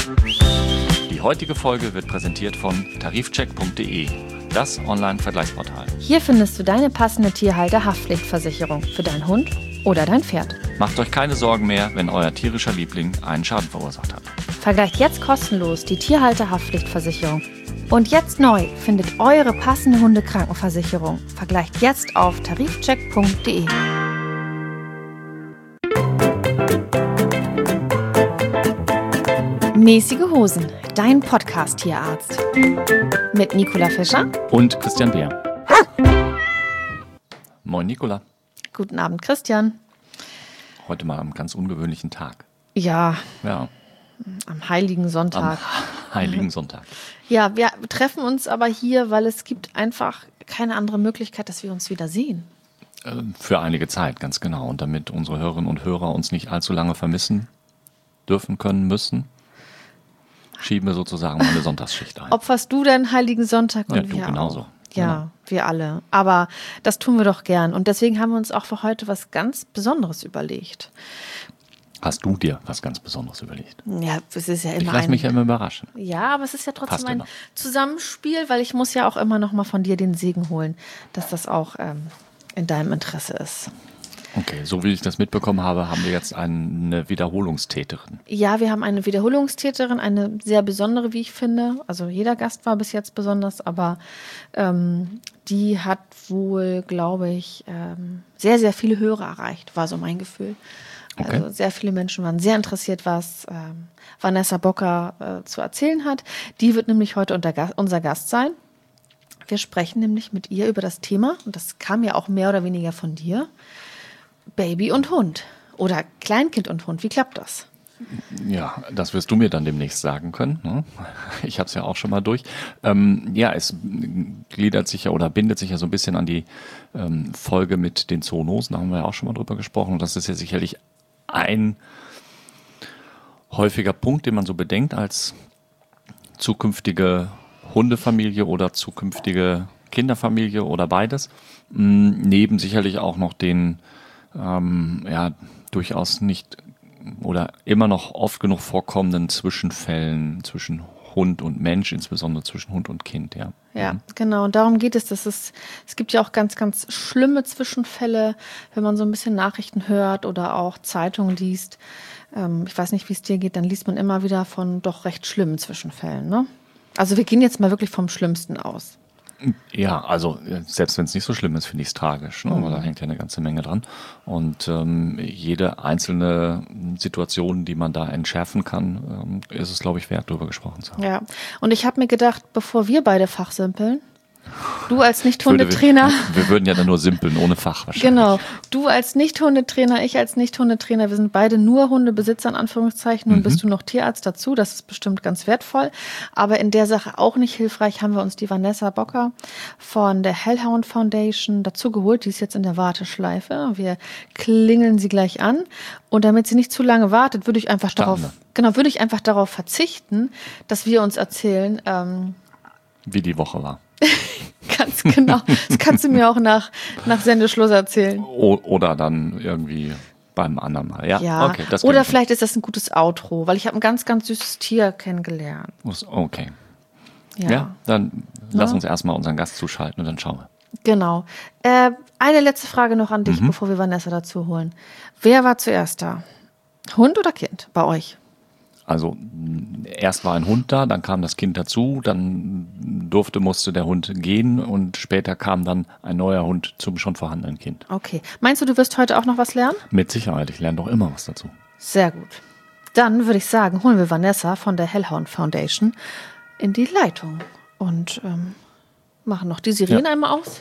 Die heutige Folge wird präsentiert von tarifcheck.de, das Online-Vergleichsportal. Hier findest du deine passende Tierhalter-Haftpflichtversicherung für deinen Hund oder dein Pferd. Macht euch keine Sorgen mehr, wenn euer tierischer Liebling einen Schaden verursacht hat. Vergleicht jetzt kostenlos die Tierhalter-Haftpflichtversicherung. Und jetzt neu findet eure passende Hundekrankenversicherung. Vergleicht jetzt auf tarifcheck.de. Mäßige Hosen, dein Podcast-Tierarzt. Mit Nicola Fischer Und Christian Beer. Moin Nicola. Guten Abend, Christian. Heute mal am ganz ungewöhnlichen Tag. Ja, Ja, am Heiligen Sonntag. am Heiligen Sonntag. Ja, wir treffen uns aber hier, weil es gibt einfach keine andere Möglichkeit, dass wir uns wieder sehen. Für einige Zeit, ganz genau. Und damit unsere Hörerinnen und Hörer uns nicht allzu lange vermissen dürfen, können, müssen, schieben wir sozusagen mal eine Sonntagsschicht ein. Opferst du deinen Heiligen Sonntag? Ja, Und du wir genauso. Auch. Ja, wir alle. Aber das tun wir doch gern. Und deswegen haben wir uns auch für heute was ganz Besonderes überlegt. Hast du dir was ganz Besonderes überlegt? Ja, es ist ja immer Ich lasse mich ja immer überraschen. Ja, aber es ist ja trotzdem Passt ein immer. Zusammenspiel, weil ich muss ja auch immer noch mal von dir den Segen holen, dass das auch in deinem Interesse ist. Okay, so wie ich das mitbekommen habe, haben wir jetzt eine Wiederholungstäterin. Ja, wir haben eine Wiederholungstäterin, eine sehr besondere, wie ich finde. Also jeder Gast war bis jetzt besonders, aber die hat wohl, glaube ich, sehr, sehr viele Hörer erreicht, war so mein Gefühl. Okay. Also sehr viele Menschen waren sehr interessiert, was Vanessa Bocker zu erzählen hat. Die wird nämlich heute unser Gast sein. Wir sprechen nämlich mit ihr über das Thema, und das kam ja auch mehr oder weniger von dir, Baby und Hund oder Kleinkind und Hund. Wie klappt das? Ja, das wirst du mir dann demnächst sagen können. Ne? Ich habe es ja auch schon mal durch. Ja, es gliedert sich ja oder bindet sich ja so ein bisschen an die Folge mit den Zoonosen. Da haben wir ja auch schon mal drüber gesprochen. Und das ist ja sicherlich ein häufiger Punkt, den man so bedenkt als zukünftige Hundefamilie oder zukünftige Kinderfamilie oder beides. Neben sicherlich auch noch den durchaus nicht oder immer noch oft genug vorkommenden Zwischenfällen zwischen Hund und Mensch, insbesondere zwischen Hund und Kind, ja. Ja, genau. Und darum geht es. Es gibt ja auch ganz, ganz schlimme Zwischenfälle, wenn man so ein bisschen Nachrichten hört oder auch Zeitungen liest. Ich weiß nicht, wie es dir geht, dann liest man immer wieder von doch recht schlimmen Zwischenfällen, ne? Also wir gehen jetzt mal wirklich vom Schlimmsten aus. Ja, also selbst wenn es nicht so schlimm ist, finde ich es tragisch, ne? Weil da hängt ja eine ganze Menge dran. Und jede einzelne Situation, die man da entschärfen kann, ist es, glaube ich, wert, darüber gesprochen zu haben. Ja, und ich habe mir gedacht, bevor wir beide fachsimpeln, du als Nicht-Hundetrainer. Wir würden ja dann nur simpeln, ohne Fach wahrscheinlich. Genau. Du als Nicht-Hundetrainer, ich als Nicht-Hundetrainer, wir sind beide nur Hundebesitzer in Anführungszeichen. Nun bist du noch Tierarzt dazu, das ist bestimmt ganz wertvoll. Aber in der Sache auch nicht hilfreich haben wir uns die Vanessa Bocker von der Hellhound Foundation dazu geholt. Die ist jetzt in der Warteschleife. Wir klingeln sie gleich an. Und damit sie nicht zu lange wartet, würde ich einfach darauf verzichten, dass wir uns erzählen, wie die Woche war. Ganz genau. Das kannst du mir auch nach Sendeschluss erzählen. Oder dann irgendwie beim anderen Mal. Ja, okay. Das Oder vielleicht ist das ein gutes Outro, weil ich habe ein ganz, ganz süßes Tier kennengelernt. Okay. Ja, dann lass uns erstmal unseren Gast zuschalten und dann schauen wir. Genau. Eine letzte Frage noch an dich, bevor wir Vanessa dazu holen. Wer war zuerst da? Hund oder Kind bei euch? Also erst war ein Hund da, dann kam das Kind dazu, dann musste der Hund gehen und später kam dann ein neuer Hund zum schon vorhandenen Kind. Okay. Meinst du wirst heute auch noch was lernen? Mit Sicherheit, ich lerne doch immer was dazu. Sehr gut. Dann würde ich sagen, holen wir Vanessa von der Hellhound Foundation in die Leitung und machen noch die Sirene einmal aus.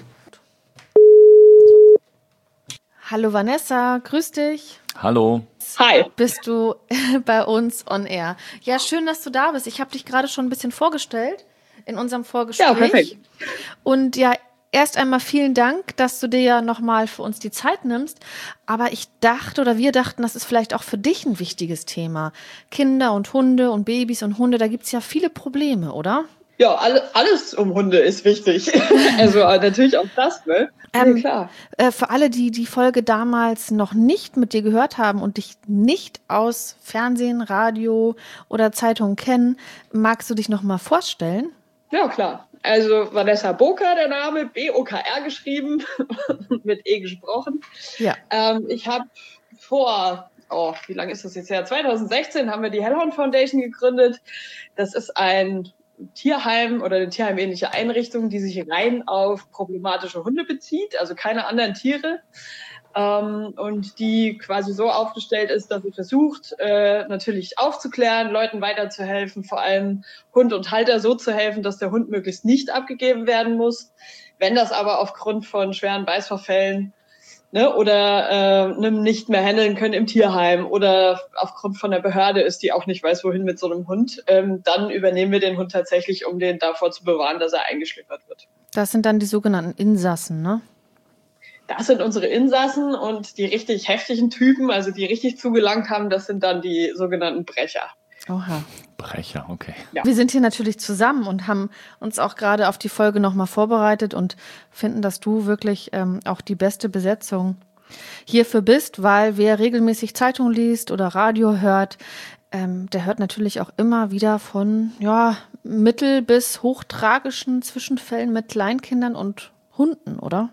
Hallo Vanessa, grüß dich. Hallo. Hi. Bist du bei uns on air? Ja, schön, dass du da bist. Ich habe dich gerade schon ein bisschen vorgestellt in unserem Vorgespräch. Ja, perfekt. Und ja, erst einmal vielen Dank, dass du dir ja nochmal für uns die Zeit nimmst. Aber wir dachten, das ist vielleicht auch für dich ein wichtiges Thema. Kinder und Hunde und Babys und Hunde, da gibt es ja viele Probleme, oder? Ja, alles um Hunde ist wichtig. Also natürlich auch das, ne? Ja, klar. Für alle, die die Folge damals noch nicht mit dir gehört haben und dich nicht aus Fernsehen, Radio oder Zeitung kennen, magst du dich noch mal vorstellen? Ja, klar. Also Vanessa Boker, der Name, B-O-K-R geschrieben, mit E gesprochen. Ja. Ich habe wie lange ist das jetzt her? 2016 haben wir die Hellhound Foundation gegründet. Das ist ein Tierheim oder eine tierheimähnliche Einrichtung, die sich rein auf problematische Hunde bezieht, also keine anderen Tiere. Und die quasi so aufgestellt ist, dass sie versucht, natürlich aufzuklären, Leuten weiterzuhelfen, vor allem Hund und Halter so zu helfen, dass der Hund möglichst nicht abgegeben werden muss. Wenn das aber aufgrund von schweren Beißvorfällen oder nicht mehr handeln können im Tierheim oder aufgrund von der Behörde ist, die auch nicht weiß, wohin mit so einem Hund, dann übernehmen wir den Hund tatsächlich, um den davor zu bewahren, dass er eingeschläfert wird. Das sind dann die sogenannten Insassen, ne? Das sind unsere Insassen und die richtig heftigen Typen, also die richtig zugelangt haben, das sind dann die sogenannten Brecher. Oha. Brecher, okay. Ja. Wir sind hier natürlich zusammen und haben uns auch gerade auf die Folge nochmal vorbereitet und finden, dass du wirklich auch die beste Besetzung hierfür bist, weil wer regelmäßig Zeitung liest oder Radio hört, der hört natürlich auch immer wieder von mittel- bis hochtragischen Zwischenfällen mit Kleinkindern und Hunden, oder?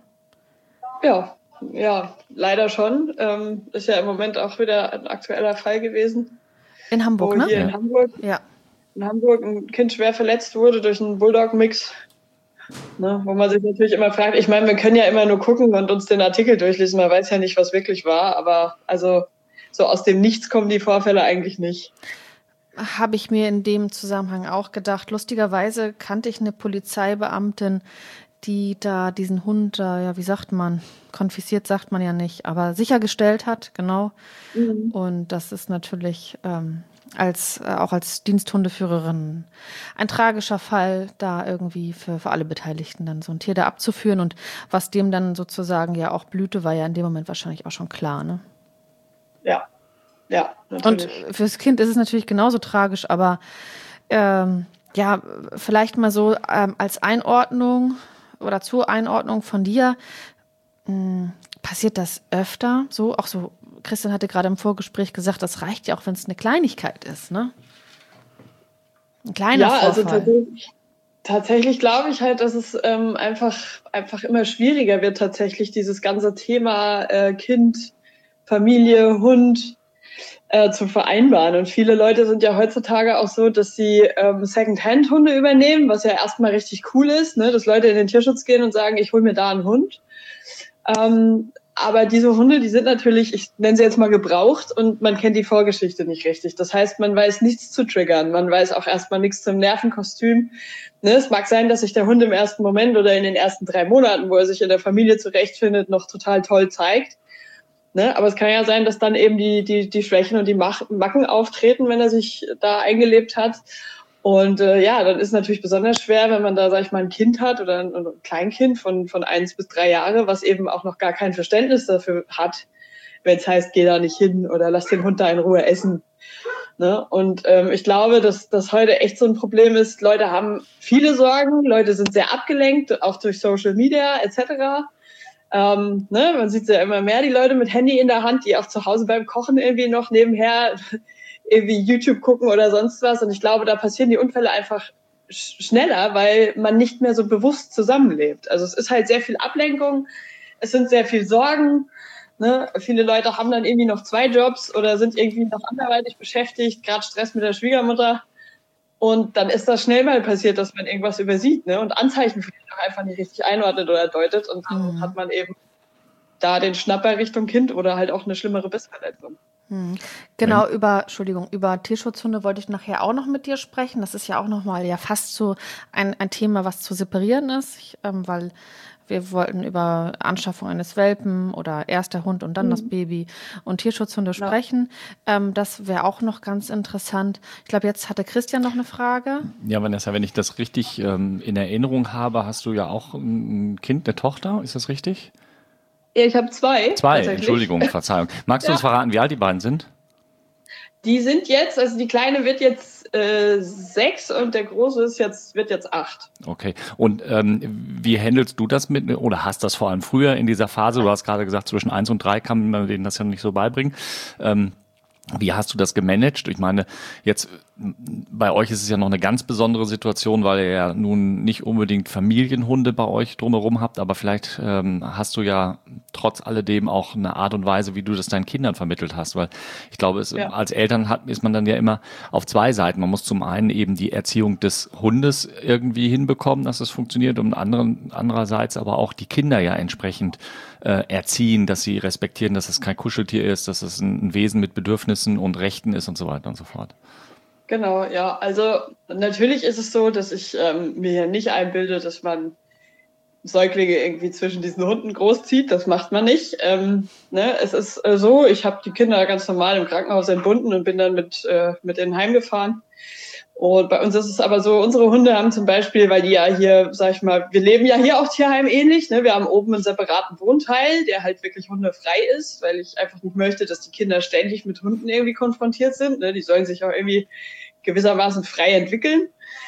Ja, leider schon. Ist ja im Moment auch wieder ein aktueller Fall gewesen. In Hamburg, ne? Hier in Hamburg. Ja. In Hamburg ein Kind schwer verletzt wurde durch einen Bulldog-Mix. Ne, wo man sich natürlich immer fragt, ich meine, wir können ja immer nur gucken und uns den Artikel durchlesen, man weiß ja nicht, was wirklich war, aber also so aus dem Nichts kommen die Vorfälle eigentlich nicht. Habe ich mir in dem Zusammenhang auch gedacht. Lustigerweise kannte ich eine Polizeibeamtin, die da diesen Hund, wie sagt man, konfisziert sagt man ja nicht, aber sichergestellt hat, genau. Mhm. Und das ist natürlich auch als Diensthundeführerin ein tragischer Fall, da irgendwie für alle Beteiligten dann so ein Tier da abzuführen. Und was dem dann sozusagen ja auch blühte, war ja in dem Moment wahrscheinlich auch schon klar, ne? Ja, natürlich. Und fürs Kind ist es natürlich genauso tragisch, aber vielleicht mal so als Einordnung oder zur Einordnung von dir, passiert das öfter? So, auch so, Christian hatte gerade im Vorgespräch gesagt, das reicht ja auch, wenn es eine Kleinigkeit ist, ne? Ein kleiner Vorfall. Also tatsächlich glaube ich halt, dass es einfach immer schwieriger wird, tatsächlich dieses ganze Thema Kind, Familie, Hund zu vereinbaren. Und viele Leute sind ja heutzutage auch so, dass sie Second-Hand-Hunde übernehmen, was ja erstmal richtig cool ist, ne? Dass Leute in den Tierschutz gehen und sagen, ich hole mir da einen Hund. Aber diese Hunde, die sind natürlich, ich nenne sie jetzt mal gebraucht und man kennt die Vorgeschichte nicht richtig. Das heißt, man weiß nichts zu triggern, man weiß auch erstmal nichts zum Nervenkostüm. Ne? Es mag sein, dass sich der Hund im ersten Moment oder in den ersten 3 Monaten, wo er sich in der Familie zurechtfindet, noch total toll zeigt. Ne? Aber es kann ja sein, dass dann eben die Schwächen und die Macken auftreten, wenn er sich da eingelebt hat. Und dann ist es natürlich besonders schwer, wenn man da, sag ich mal, ein Kind hat oder ein Kleinkind von 1 bis 3 Jahre, was eben auch noch gar kein Verständnis dafür hat, wenn es heißt, geh da nicht hin oder lass den Hund da in Ruhe essen. Ne? Und ich glaube, dass das heute echt so ein Problem ist. Leute haben viele Sorgen, Leute sind sehr abgelenkt, auch durch Social Media etc. Man sieht ja immer mehr die Leute mit Handy in der Hand, die auch zu Hause beim Kochen irgendwie noch nebenher irgendwie YouTube gucken oder sonst was. Und ich glaube, da passieren die Unfälle einfach schneller, weil man nicht mehr so bewusst zusammenlebt. Also es ist halt sehr viel Ablenkung, es sind sehr viel Sorgen. Ne? Viele Leute haben dann irgendwie noch 2 Jobs oder sind irgendwie noch anderweitig beschäftigt, gerade Stress mit der Schwiegermutter. Und dann ist das schnell mal passiert, dass man irgendwas übersieht, ne? Und Anzeichen vielleicht auch einfach nicht richtig einordnet oder deutet. Und dann hat man eben da den Schnapper Richtung Kind oder halt auch eine schlimmere Bissverletzung. Genau, über Tierschutzhunde wollte ich nachher auch noch mit dir sprechen. Das ist ja auch nochmal fast so ein Thema, was zu separieren ist, weil wir wollten über Anschaffung eines Welpen oder erst der Hund und dann das Baby und Tierschutzhunde sprechen. Das wäre auch noch ganz interessant. Ich glaube, jetzt hatte Christian noch eine Frage. Ja, Vanessa, wenn ich das richtig in Erinnerung habe, hast du ja auch ein Kind, eine Tochter, ist das richtig? Ja, ich habe 2. 2, Entschuldigung, Verzeihung. Magst du uns verraten, wie alt die beiden sind? Die sind jetzt, also die Kleine wird jetzt 6 und der Große wird jetzt 8. Okay. Und wie handelst du das oder hast das vor allem früher in dieser Phase? Du hast gerade gesagt, zwischen 1 und 3 kann man denen das ja nicht so beibringen. Wie hast du das gemanagt? Ich meine, jetzt bei euch ist es ja noch eine ganz besondere Situation, weil ihr ja nun nicht unbedingt Familienhunde bei euch drumherum habt, aber vielleicht hast du ja trotz alledem auch eine Art und Weise, wie du das deinen Kindern vermittelt hast, weil ich glaube, als Eltern ist man dann ja immer auf zwei Seiten. Man muss zum einen eben die Erziehung des Hundes irgendwie hinbekommen, dass es funktioniert, und andererseits aber auch die Kinder ja entsprechend erziehen, dass sie respektieren, dass es kein Kuscheltier ist, dass es ein Wesen mit Bedürfnissen und Rechten ist und so weiter und so fort. Genau, ja. Also natürlich ist es so, dass ich mir hier nicht einbilde, dass man Säuglinge irgendwie zwischen diesen Hunden großzieht. Das macht man nicht. Es ist so, ich habe die Kinder ganz normal im Krankenhaus entbunden und bin dann mit denen heimgefahren. Und bei uns ist es aber so, unsere Hunde haben zum Beispiel, weil die ja hier, sag ich mal, wir leben ja hier auch Tierheim ähnlich, ne? Wir haben oben einen separaten Wohnteil, der halt wirklich hundefrei ist, weil ich einfach nicht möchte, dass die Kinder ständig mit Hunden irgendwie konfrontiert sind, ne? Die sollen sich auch irgendwie gewissermaßen frei entwickeln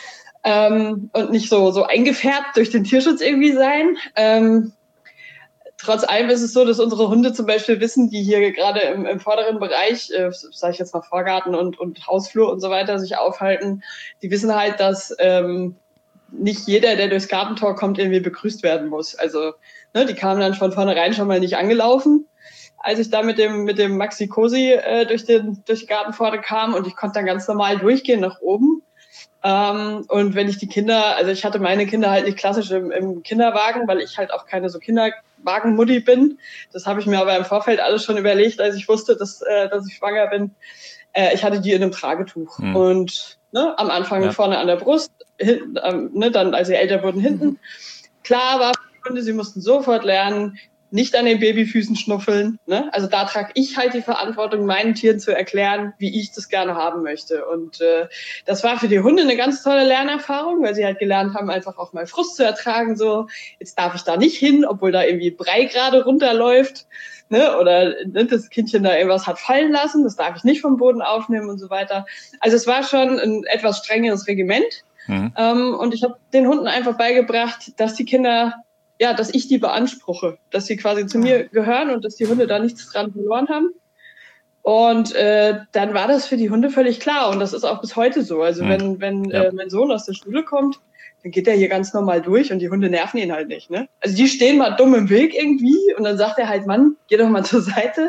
und nicht so eingefärbt durch den Tierschutz irgendwie sein. Trotz allem ist es so, dass unsere Hunde zum Beispiel wissen, die hier gerade im vorderen Bereich, sage ich jetzt mal Vorgarten und Hausflur und so weiter, sich aufhalten, die wissen halt, dass nicht jeder, der durchs Gartentor kommt, irgendwie begrüßt werden muss. Also die kamen dann von vornherein schon mal nicht angelaufen, als ich da mit dem Maxi Cosi durch die Gartenpforte kam, und ich konnte dann ganz normal durchgehen nach oben. Und wenn ich ich hatte meine Kinder halt nicht klassisch im Kinderwagen, weil ich halt auch keine so Kinderwagenmutti bin. Das habe ich mir aber im Vorfeld alles schon überlegt, als ich wusste, dass ich schwanger bin. Ich hatte die in einem Tragetuch. Und am Anfang vorne an der Brust, hinten, dann, als sie älter wurden, hinten. Klar war für die Hunde, sie mussten sofort lernen, nicht an den Babyfüßen schnuffeln. Ne? Also da trage ich halt die Verantwortung, meinen Tieren zu erklären, wie ich das gerne haben möchte. Und das war für die Hunde eine ganz tolle Lernerfahrung, weil sie halt gelernt haben, einfach auch mal Frust zu ertragen. So, jetzt darf ich da nicht hin, obwohl da irgendwie Brei gerade runterläuft. Ne? Oder das Kindchen da irgendwas hat fallen lassen, das darf ich nicht vom Boden aufnehmen und so weiter. Also es war schon ein etwas strengeres Regiment. Und ich habe den Hunden einfach beigebracht, dass die Kinder... Ja, dass ich die beanspruche, dass sie quasi zu mir gehören und dass die Hunde da nichts dran verloren haben. Und dann war das für die Hunde völlig klar, und das ist auch bis heute so. Also wenn mein Sohn aus der Schule kommt, dann geht er hier ganz normal durch und die Hunde nerven ihn halt nicht. Ne? Also die stehen mal dumm im Weg irgendwie und dann sagt er halt, Mann, geh doch mal zur Seite.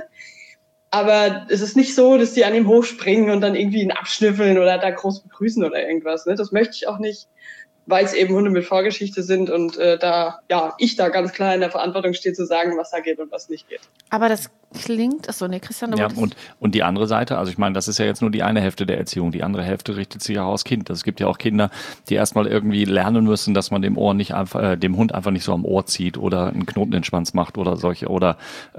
Aber es ist nicht so, dass die an ihm hochspringen und dann irgendwie ihn abschnüffeln oder da groß begrüßen oder irgendwas. Ne? Das möchte ich auch nicht, weil es eben Hunde mit Vorgeschichte sind und ich da ganz klar in der Verantwortung stehe, zu sagen, was da geht und was nicht geht. Aber das klingt, Christian, ja, und die andere Seite, also ich meine, das ist ja jetzt nur die eine Hälfte der Erziehung, die andere Hälfte richtet sich ja aufs Kind. Es gibt ja auch Kinder, die erstmal irgendwie lernen müssen, dass man dem Hund einfach nicht so am Ohr zieht oder einen Knoten in den Schwanz macht oder solche, oder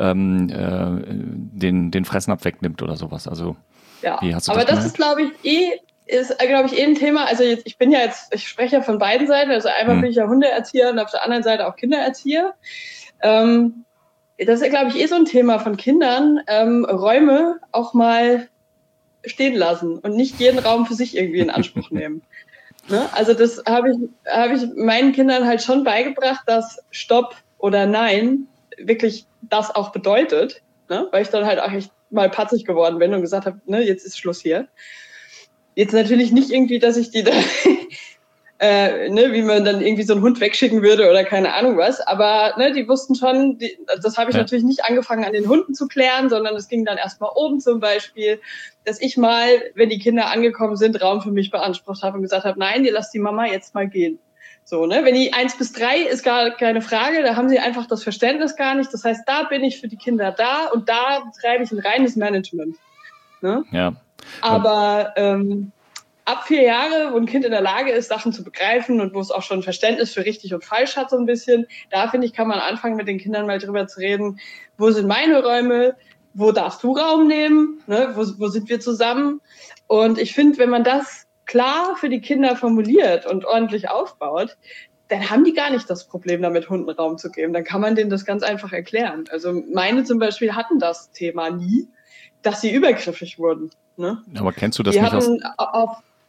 den Fressnapf wegnimmt oder sowas. Also wie hast du aber das ist, glaube ich, ein Thema. Also ich spreche ja von beiden Seiten. Also einmal bin ich ja Hundeerzieher und auf der anderen Seite auch Kindererzieher. Das ist, glaube ich, so ein Thema von Kindern. Räume auch mal stehen lassen und nicht jeden Raum für sich irgendwie in Anspruch nehmen. Ne? Also das habe ich meinen Kindern halt schon beigebracht, dass Stopp oder Nein wirklich das auch bedeutet. Ne? Weil ich dann halt auch echt mal patzig geworden bin und gesagt habe, ne, jetzt ist Schluss hier. Jetzt natürlich nicht irgendwie, dass ich die da, wie man dann irgendwie so einen Hund wegschicken würde oder keine Ahnung was, aber die wussten schon, das habe ich natürlich nicht angefangen an den Hunden zu klären, sondern es ging dann erstmal oben zum Beispiel, dass ich mal, wenn die Kinder angekommen sind, Raum für mich beansprucht habe und gesagt habe, nein, ihr lasst die Mama jetzt mal gehen. So, ne, wenn die 1 bis 3 ist gar keine Frage, da haben sie einfach das Verständnis gar nicht. Das heißt, da bin ich für die Kinder da und da betreibe ich ein reines Management. Ne? Ja. Aber ab 4 Jahre, wo ein Kind in der Lage ist, Sachen zu begreifen und wo es auch schon Verständnis für richtig und falsch hat so ein bisschen, da finde ich, kann man anfangen, mit den Kindern mal drüber zu reden, wo sind meine Räume, wo darfst du Raum nehmen, ne? Wo sind wir zusammen? Und ich finde, wenn man das klar für die Kinder formuliert und ordentlich aufbaut, dann haben die gar nicht das Problem, damit Hunden Raum zu geben. Dann kann man denen das ganz einfach erklären. Also meine zum Beispiel hatten das Thema nie, dass sie übergriffig wurden. Ne? Aber kennst du das nicht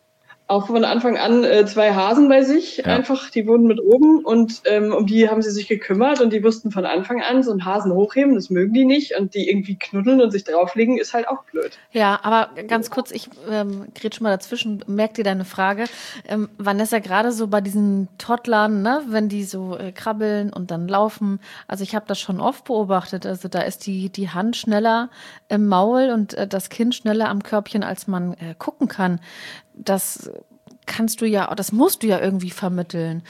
auch von Anfang an 2 Hasen bei sich, einfach, die wohnen mit oben und um die haben sie sich gekümmert und die wussten von Anfang an, so einen Hasen hochheben, das mögen die nicht und die irgendwie knuddeln und sich drauflegen, ist halt auch blöd. Ja, aber ganz kurz, ich grätsch mal dazwischen, merk dir deine Frage. Vanessa, gerade so bei diesen Toddlern, ne, wenn die so krabbeln und dann laufen, also ich habe das schon oft beobachtet, also da ist die Hand schneller im Maul und das Kind schneller am Körbchen, als man gucken kann. Das das musst du ja irgendwie vermitteln.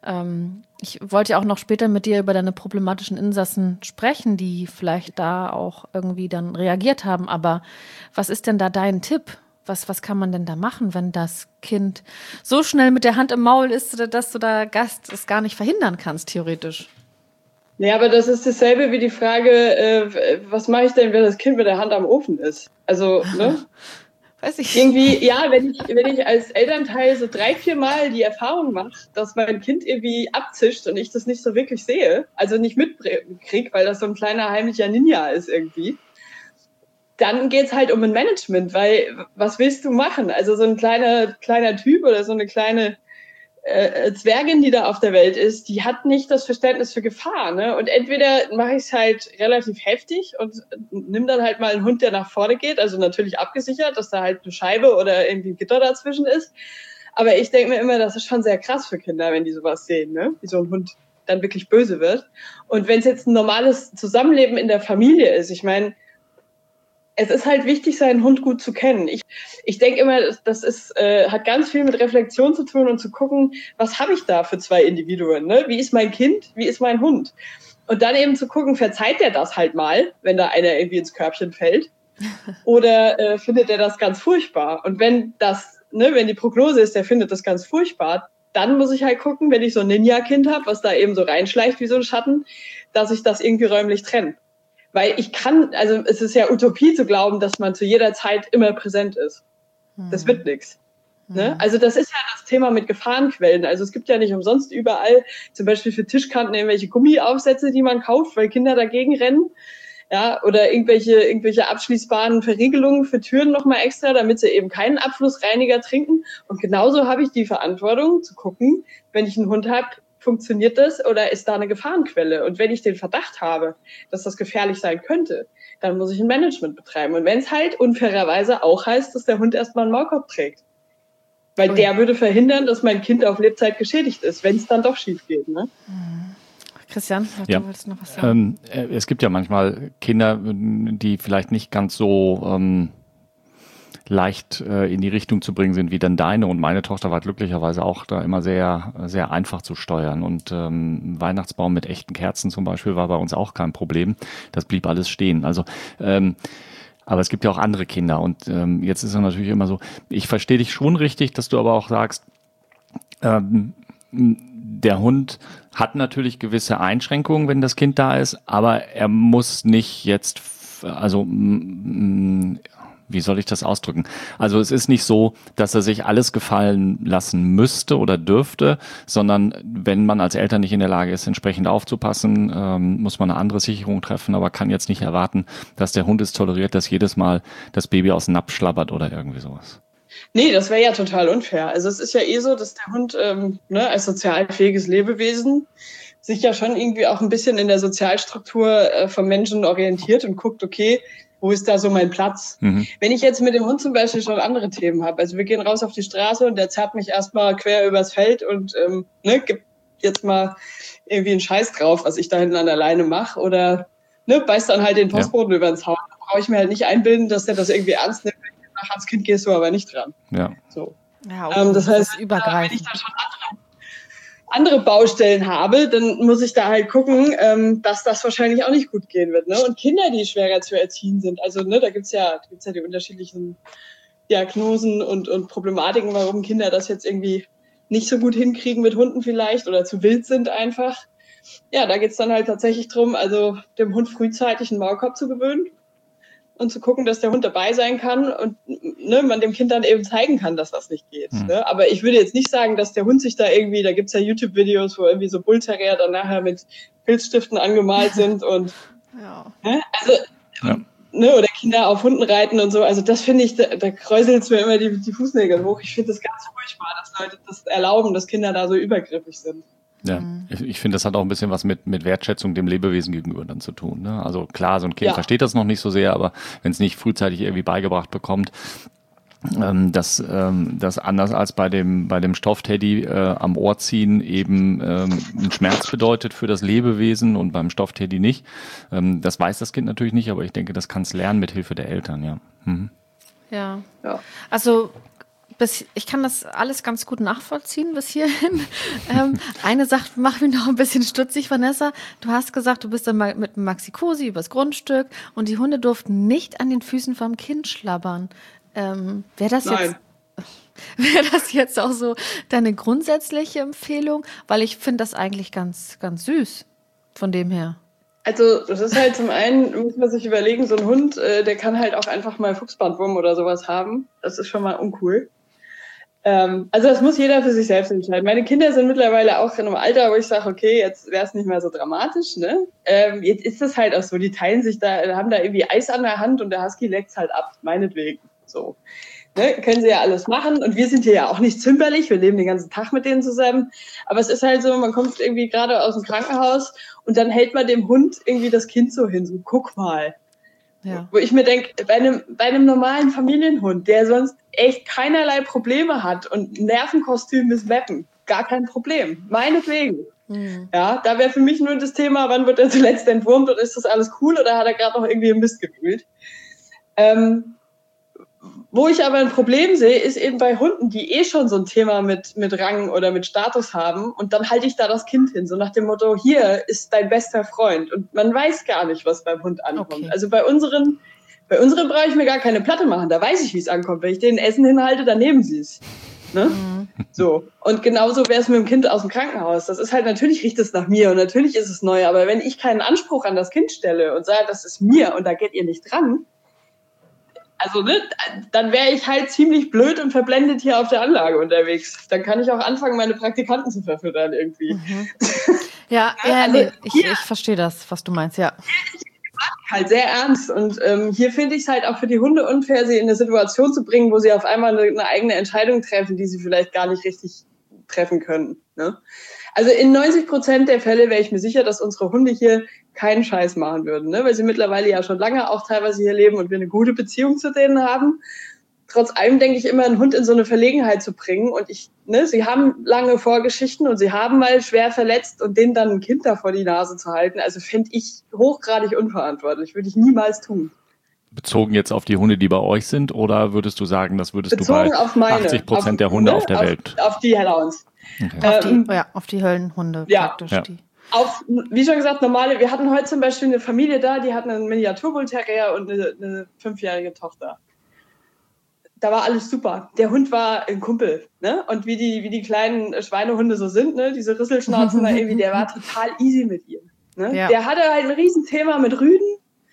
Ich wollte ja auch noch später mit dir über deine problematischen Insassen sprechen, die vielleicht da auch irgendwie dann reagiert haben. Aber was ist denn da dein Tipp? Was kann man denn da machen, wenn das Kind so schnell mit der Hand im Maul ist, dass du da Gast es gar nicht verhindern kannst, theoretisch? Ja, aber das ist dasselbe wie die Frage, was mache ich denn, wenn das Kind mit der Hand am Ofen ist? Also, ne? Weiß ich. Irgendwie, ja, wenn ich als Elternteil so 3-4 Mal die Erfahrung mache, dass mein Kind irgendwie abzischt und ich das nicht so wirklich sehe, also nicht mitkriege, weil das so ein kleiner heimlicher Ninja ist irgendwie, dann geht's halt um ein Management, weil was willst du machen? Also so ein kleiner Typ oder so eine kleine Zwergin, die da auf der Welt ist, die hat nicht das Verständnis für Gefahr, ne? Und entweder mache ich es halt relativ heftig und nimm dann halt mal einen Hund, der nach vorne geht, also natürlich abgesichert, dass da halt eine Scheibe oder irgendwie ein Gitter dazwischen ist. Aber ich denke mir immer, das ist schon sehr krass für Kinder, wenn die sowas sehen, ne? Wie so ein Hund dann wirklich böse wird. Und wenn es jetzt ein normales Zusammenleben in der Familie ist, ich meine, es ist halt wichtig, seinen Hund gut zu kennen. Ich denke immer, das hat ganz viel mit Reflexion zu tun und zu gucken, was habe ich da für 2 Individuen? Ne? Wie ist mein Kind? Wie ist mein Hund? Und dann eben zu gucken, verzeiht der das halt mal, wenn da einer irgendwie ins Körbchen fällt? Oder findet er das ganz furchtbar? Und wenn die Prognose ist, der findet das ganz furchtbar, dann muss ich halt gucken, wenn ich so ein Ninja-Kind habe, was da eben so reinschleicht wie so ein Schatten, dass ich das irgendwie räumlich trenne. Weil es ist ja Utopie zu glauben, dass man zu jeder Zeit immer präsent ist. Das wird nichts. Ne? Also das ist ja das Thema mit Gefahrenquellen. Also es gibt ja nicht umsonst überall, zum Beispiel für Tischkanten, irgendwelche Gummiaufsätze, die man kauft, weil Kinder dagegen rennen. Ja, oder irgendwelche abschließbaren Verriegelungen für Türen nochmal extra, damit sie eben keinen Abflussreiniger trinken. Und genauso habe ich die Verantwortung zu gucken, wenn ich einen Hund habe, funktioniert das oder ist da eine Gefahrenquelle? Und wenn ich den Verdacht habe, dass das gefährlich sein könnte, dann muss ich ein Management betreiben. Und wenn es halt unfairerweise auch heißt, dass der Hund erstmal einen Maulkorb trägt. Weil der würde verhindern, dass mein Kind auf Lebzeit geschädigt ist, wenn es dann doch schief geht. Ne? Christian, du wolltest noch was sagen? Es gibt ja manchmal Kinder, die vielleicht nicht ganz so leicht in die Richtung zu bringen sind wie dann deine, und meine Tochter war glücklicherweise auch da immer sehr, sehr einfach zu steuern, und Weihnachtsbaum mit echten Kerzen zum Beispiel war bei uns auch kein Problem, das blieb alles stehen, also aber es gibt ja auch andere Kinder, und jetzt ist es natürlich immer so, ich verstehe dich schon richtig, dass du aber auch sagst, der Hund hat natürlich gewisse Einschränkungen, wenn das Kind da ist, aber er muss nicht jetzt, also wie soll ich das ausdrücken? Also es ist nicht so, dass er sich alles gefallen lassen müsste oder dürfte, sondern wenn man als Eltern nicht in der Lage ist, entsprechend aufzupassen, muss man eine andere Sicherung treffen, aber kann jetzt nicht erwarten, dass der Hund es toleriert, dass jedes Mal das Baby aus dem Napf schlabbert oder irgendwie sowas. Nee, das wäre ja total unfair. Also es ist ja so, dass der Hund als sozialfähiges Lebewesen sich ja schon irgendwie auch ein bisschen in der Sozialstruktur vom Menschen orientiert und guckt, okay, wo ist da so mein Platz? Mhm. Wenn ich jetzt mit dem Hund zum Beispiel schon andere Themen habe, also wir gehen raus auf die Straße und der zerrt mich erstmal quer übers Feld und gibt jetzt mal irgendwie einen Scheiß drauf, was ich da hinten an der Leine mache, oder beißt dann halt den Postboten über den Zaun. Da brauche ich mir halt nicht einbilden, dass der das irgendwie ernst nimmt. Wenn ich nach ans Kind gehst du aber nicht dran. Ja. So. Ja, okay. Das heißt, wenn ich da schon andere Baustellen habe, dann muss ich da halt gucken, dass das wahrscheinlich auch nicht gut gehen wird. Ne? Und Kinder, die schwerer zu erziehen sind, also da gibt's ja die unterschiedlichen Diagnosen und Problematiken, warum Kinder das jetzt irgendwie nicht so gut hinkriegen mit Hunden vielleicht oder zu wild sind einfach. Ja, da geht's dann halt tatsächlich drum, also dem Hund frühzeitig einen Maulkorb zu gewöhnen und zu gucken, dass der Hund dabei sein kann und man dem Kind dann eben zeigen kann, dass das nicht geht. Ne? Aber ich würde jetzt nicht sagen, dass der Hund sich da irgendwie, da gibt's ja YouTube-Videos, wo irgendwie so Bullterrier dann nachher mit Filzstiften angemalt sind und oder Kinder auf Hunden reiten und so. Also das finde ich, da kräuselt es mir immer die Fußnägel hoch. Ich finde das ganz furchtbar, dass Leute das erlauben, dass Kinder da so übergriffig sind. Ja, ich finde, das hat auch ein bisschen was mit Wertschätzung dem Lebewesen gegenüber dann zu tun. Ne? Also klar, so ein Kind versteht das noch nicht so sehr, aber wenn es nicht frühzeitig irgendwie beigebracht bekommt, dass anders als bei dem Stoffteddy am Ohr ziehen eben einen Schmerz bedeutet für das Lebewesen und beim Stoffteddy nicht. Das weiß das Kind natürlich nicht, aber ich denke, das kann es lernen mit Hilfe der Eltern, ja. Ja. Also ich kann das alles ganz gut nachvollziehen bis hierhin. Eine Sache macht mich noch ein bisschen stutzig, Vanessa. Du hast gesagt, du bist dann mal mit Maxi-Cosi übers Grundstück und die Hunde durften nicht an den Füßen vom Kind schlabbern. Wäre das jetzt auch so deine grundsätzliche Empfehlung? Weil ich finde das eigentlich ganz, ganz süß von dem her. Also das ist halt zum einen, muss man sich überlegen, so ein Hund, der kann halt auch einfach mal Fuchsbandwurm oder sowas haben. Das ist schon mal uncool. Also das muss jeder für sich selbst entscheiden. Meine Kinder sind mittlerweile auch in einem Alter, wo ich sage, okay, jetzt wäre es nicht mehr so dramatisch, ne? Jetzt ist das halt auch so, die teilen sich da, haben da irgendwie Eis an der Hand und der Husky leckt's halt ab, meinetwegen. So. Ne? Können sie ja alles machen und wir sind hier ja auch nicht zimperlich, wir leben den ganzen Tag mit denen zusammen, aber es ist halt so, man kommt irgendwie gerade aus dem Krankenhaus und dann hält man dem Hund irgendwie das Kind so hin, so guck mal. Ja. Wo ich mir denke, bei einem normalen Familienhund, der sonst echt keinerlei Probleme hat und ein Nervenkostüm ist Weppen, gar kein Problem, meinetwegen. Ja, da wäre für mich nur das Thema, wann wird er zuletzt entwurmt und ist das alles cool oder hat er gerade noch irgendwie im Mist gewühlt? Wo ich aber ein Problem sehe, ist eben bei Hunden, die eh schon so ein Thema mit Rang oder mit Status haben und dann halte ich da das Kind hin, so nach dem Motto, hier ist dein bester Freund und man weiß gar nicht, was beim Hund ankommt. Okay. Also bei unseren brauche ich mir gar keine Platte machen, da weiß ich, wie es ankommt. Wenn ich denen Essen hinhalte, dann nehmen sie es. Ne? So. Und genauso wäre es mit dem Kind aus dem Krankenhaus. Das ist halt, natürlich riecht es nach mir und natürlich ist es neu, aber wenn ich keinen Anspruch an das Kind stelle und sage, das ist mir und da geht ihr nicht dran, also, ne, dann wäre ich halt ziemlich blöd und verblendet hier auf der Anlage unterwegs. Dann kann ich auch anfangen, meine Praktikanten zu verfüttern irgendwie. Ja, also nee, ich verstehe das, was du meinst, ja. Halt sehr ernst und hier finde ich es halt auch für die Hunde unfair, sie in eine Situation zu bringen, wo sie auf einmal eine eigene Entscheidung treffen, die sie vielleicht gar nicht richtig treffen können. Ne? Also in 90% der Fälle wäre ich mir sicher, dass unsere Hunde hier keinen Scheiß machen würden, ne? Weil sie mittlerweile ja schon lange auch teilweise hier leben und wir eine gute Beziehung zu denen haben. Trotz allem denke ich immer, einen Hund in so eine Verlegenheit zu bringen und sie haben lange Vorgeschichten und sie haben mal schwer verletzt und denen dann ein Kind da vor die Nase zu halten, also finde ich hochgradig unverantwortlich, würde ich niemals tun. Bezogen jetzt auf die Hunde, die bei euch sind, oder würdest du sagen, das würdest bezogen du bei 80% der Hunde auf der Welt? Auf die Hellhounds. Okay. Auf die Höllenhunde praktisch. Ja. Wie schon gesagt, wir hatten heute zum Beispiel eine Familie da, die hatten einen Miniatur-Bull Terrier und eine 5-jährige Tochter. Da war alles super. Der Hund war ein Kumpel, ne? Und wie die kleinen Schweinehunde so sind, ne? Diese Rüsselschnauzen da irgendwie, der war total easy mit ihr. Ne? Ja. Der hatte halt ein Riesenthema mit Rüden.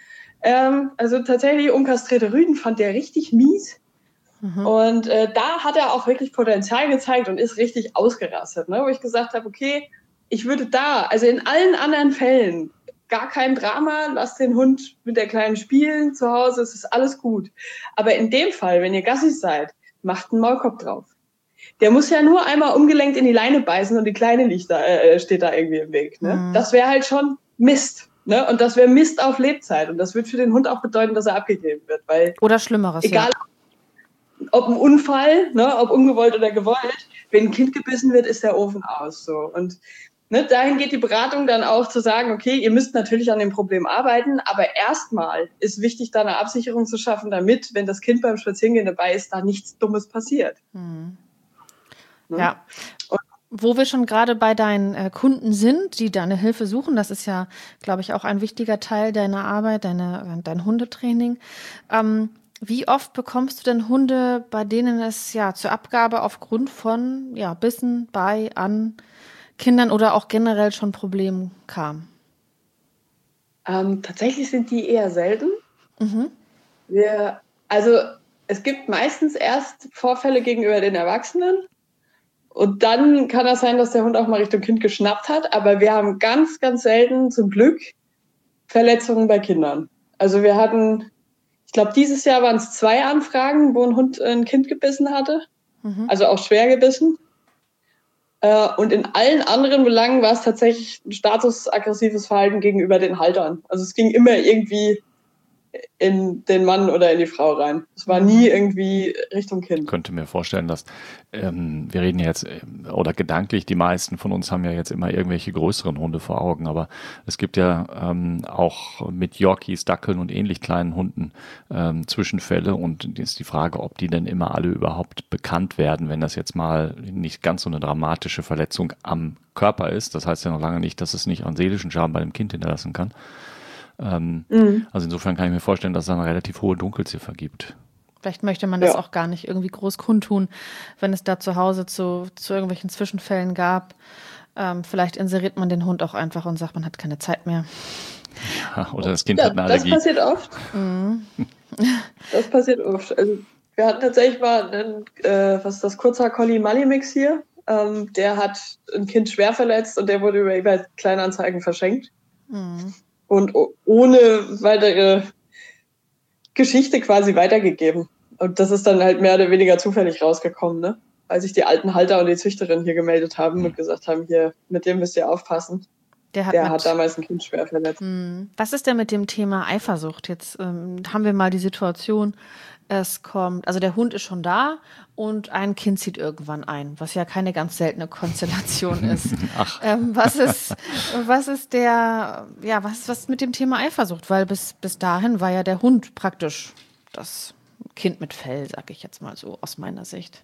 Also tatsächlich unkastrierte Rüden fand der richtig mies. Und da hat er auch wirklich Potenzial gezeigt und ist richtig ausgerastet, ne? Wo ich gesagt habe, okay, ich würde also in allen anderen Fällen gar kein Drama, lasst den Hund mit der Kleinen spielen zu Hause, es ist alles gut. Aber in dem Fall, wenn ihr Gassis seid, macht einen Maulkorb drauf. Der muss ja nur einmal umgelenkt in die Leine beißen und die Kleine steht da irgendwie im Weg. Ne? Das wäre halt schon Mist. Ne? Und das wäre Mist auf Lebzeit. Und das wird für den Hund auch bedeuten, dass er abgegeben wird. Weil oder Schlimmeres, egal, ob ein Unfall, ne, ob ungewollt oder gewollt, wenn ein Kind gebissen wird, ist der Ofen aus. So. Und dahin geht die Beratung dann auch zu sagen, okay, ihr müsst natürlich an dem Problem arbeiten, aber erstmal ist wichtig, da eine Absicherung zu schaffen, damit, wenn das Kind beim Spazierengehen dabei ist, da nichts Dummes passiert. Ne? Ja. Und wo wir schon gerade bei deinen Kunden sind, die deine Hilfe suchen, das ist ja, glaube ich, auch ein wichtiger Teil deiner Arbeit, dein Hundetraining. Wie oft bekommst du denn Hunde, bei denen es ja zur Abgabe aufgrund von Bissen, an Kindern oder auch generell schon Problemen kam? Tatsächlich sind die eher selten. Es gibt meistens erst Vorfälle gegenüber den Erwachsenen und dann kann das sein, dass der Hund auch mal Richtung Kind geschnappt hat, aber wir haben ganz, ganz selten zum Glück Verletzungen bei Kindern. Also wir hatten Ich glaube, dieses Jahr waren es 2 Anfragen, wo ein Hund ein Kind gebissen hatte. Also auch schwer gebissen. Und in allen anderen Belangen war es tatsächlich ein statusaggressives Verhalten gegenüber den Haltern. Also es ging immer irgendwie in den Mann oder in die Frau rein. Es war nie irgendwie Richtung Kind. Ich könnte mir vorstellen, dass wir reden ja jetzt, oder gedanklich, die meisten von uns haben ja jetzt immer irgendwelche größeren Hunde vor Augen, aber es gibt ja auch mit Yorkies, Dackeln und ähnlich kleinen Hunden Zwischenfälle, und ist die Frage, ob die denn immer alle überhaupt bekannt werden, wenn das jetzt mal nicht ganz so eine dramatische Verletzung am Körper ist. Das heißt ja noch lange nicht, dass es nicht einen seelischen Schaden bei dem Kind hinterlassen kann. Also insofern kann ich mir vorstellen, dass es eine relativ hohe Dunkelziffer gibt. Vielleicht möchte man das auch gar nicht irgendwie groß kundtun, wenn es da zu Hause zu irgendwelchen Zwischenfällen gab. Vielleicht inseriert man den Hund auch einfach und sagt, man hat keine Zeit mehr. Ja, oder das Kind hat eine Allergie. Das passiert oft. Das passiert oft. Also wir hatten tatsächlich mal was ist das, kurzer Collie Malimix hier. Der hat ein Kind schwer verletzt und der wurde über eBay Kleinanzeigen verschenkt. Und ohne weitere Geschichte quasi weitergegeben. Und das ist dann halt mehr oder weniger zufällig rausgekommen, ne? Weil sich die alten Halter und die Züchterin hier gemeldet haben und gesagt haben, hier, mit dem müsst ihr aufpassen. Der hat damals ein Kind schwer verletzt. Was ist denn mit dem Thema Eifersucht? Jetzt haben wir mal die Situation, also der Hund ist schon da und ein Kind zieht irgendwann ein, was ja keine ganz seltene Konstellation ist. Ach. Was ist mit dem Thema Eifersucht? Weil bis dahin war ja der Hund praktisch das Kind mit Fell, sag ich jetzt mal so aus meiner Sicht.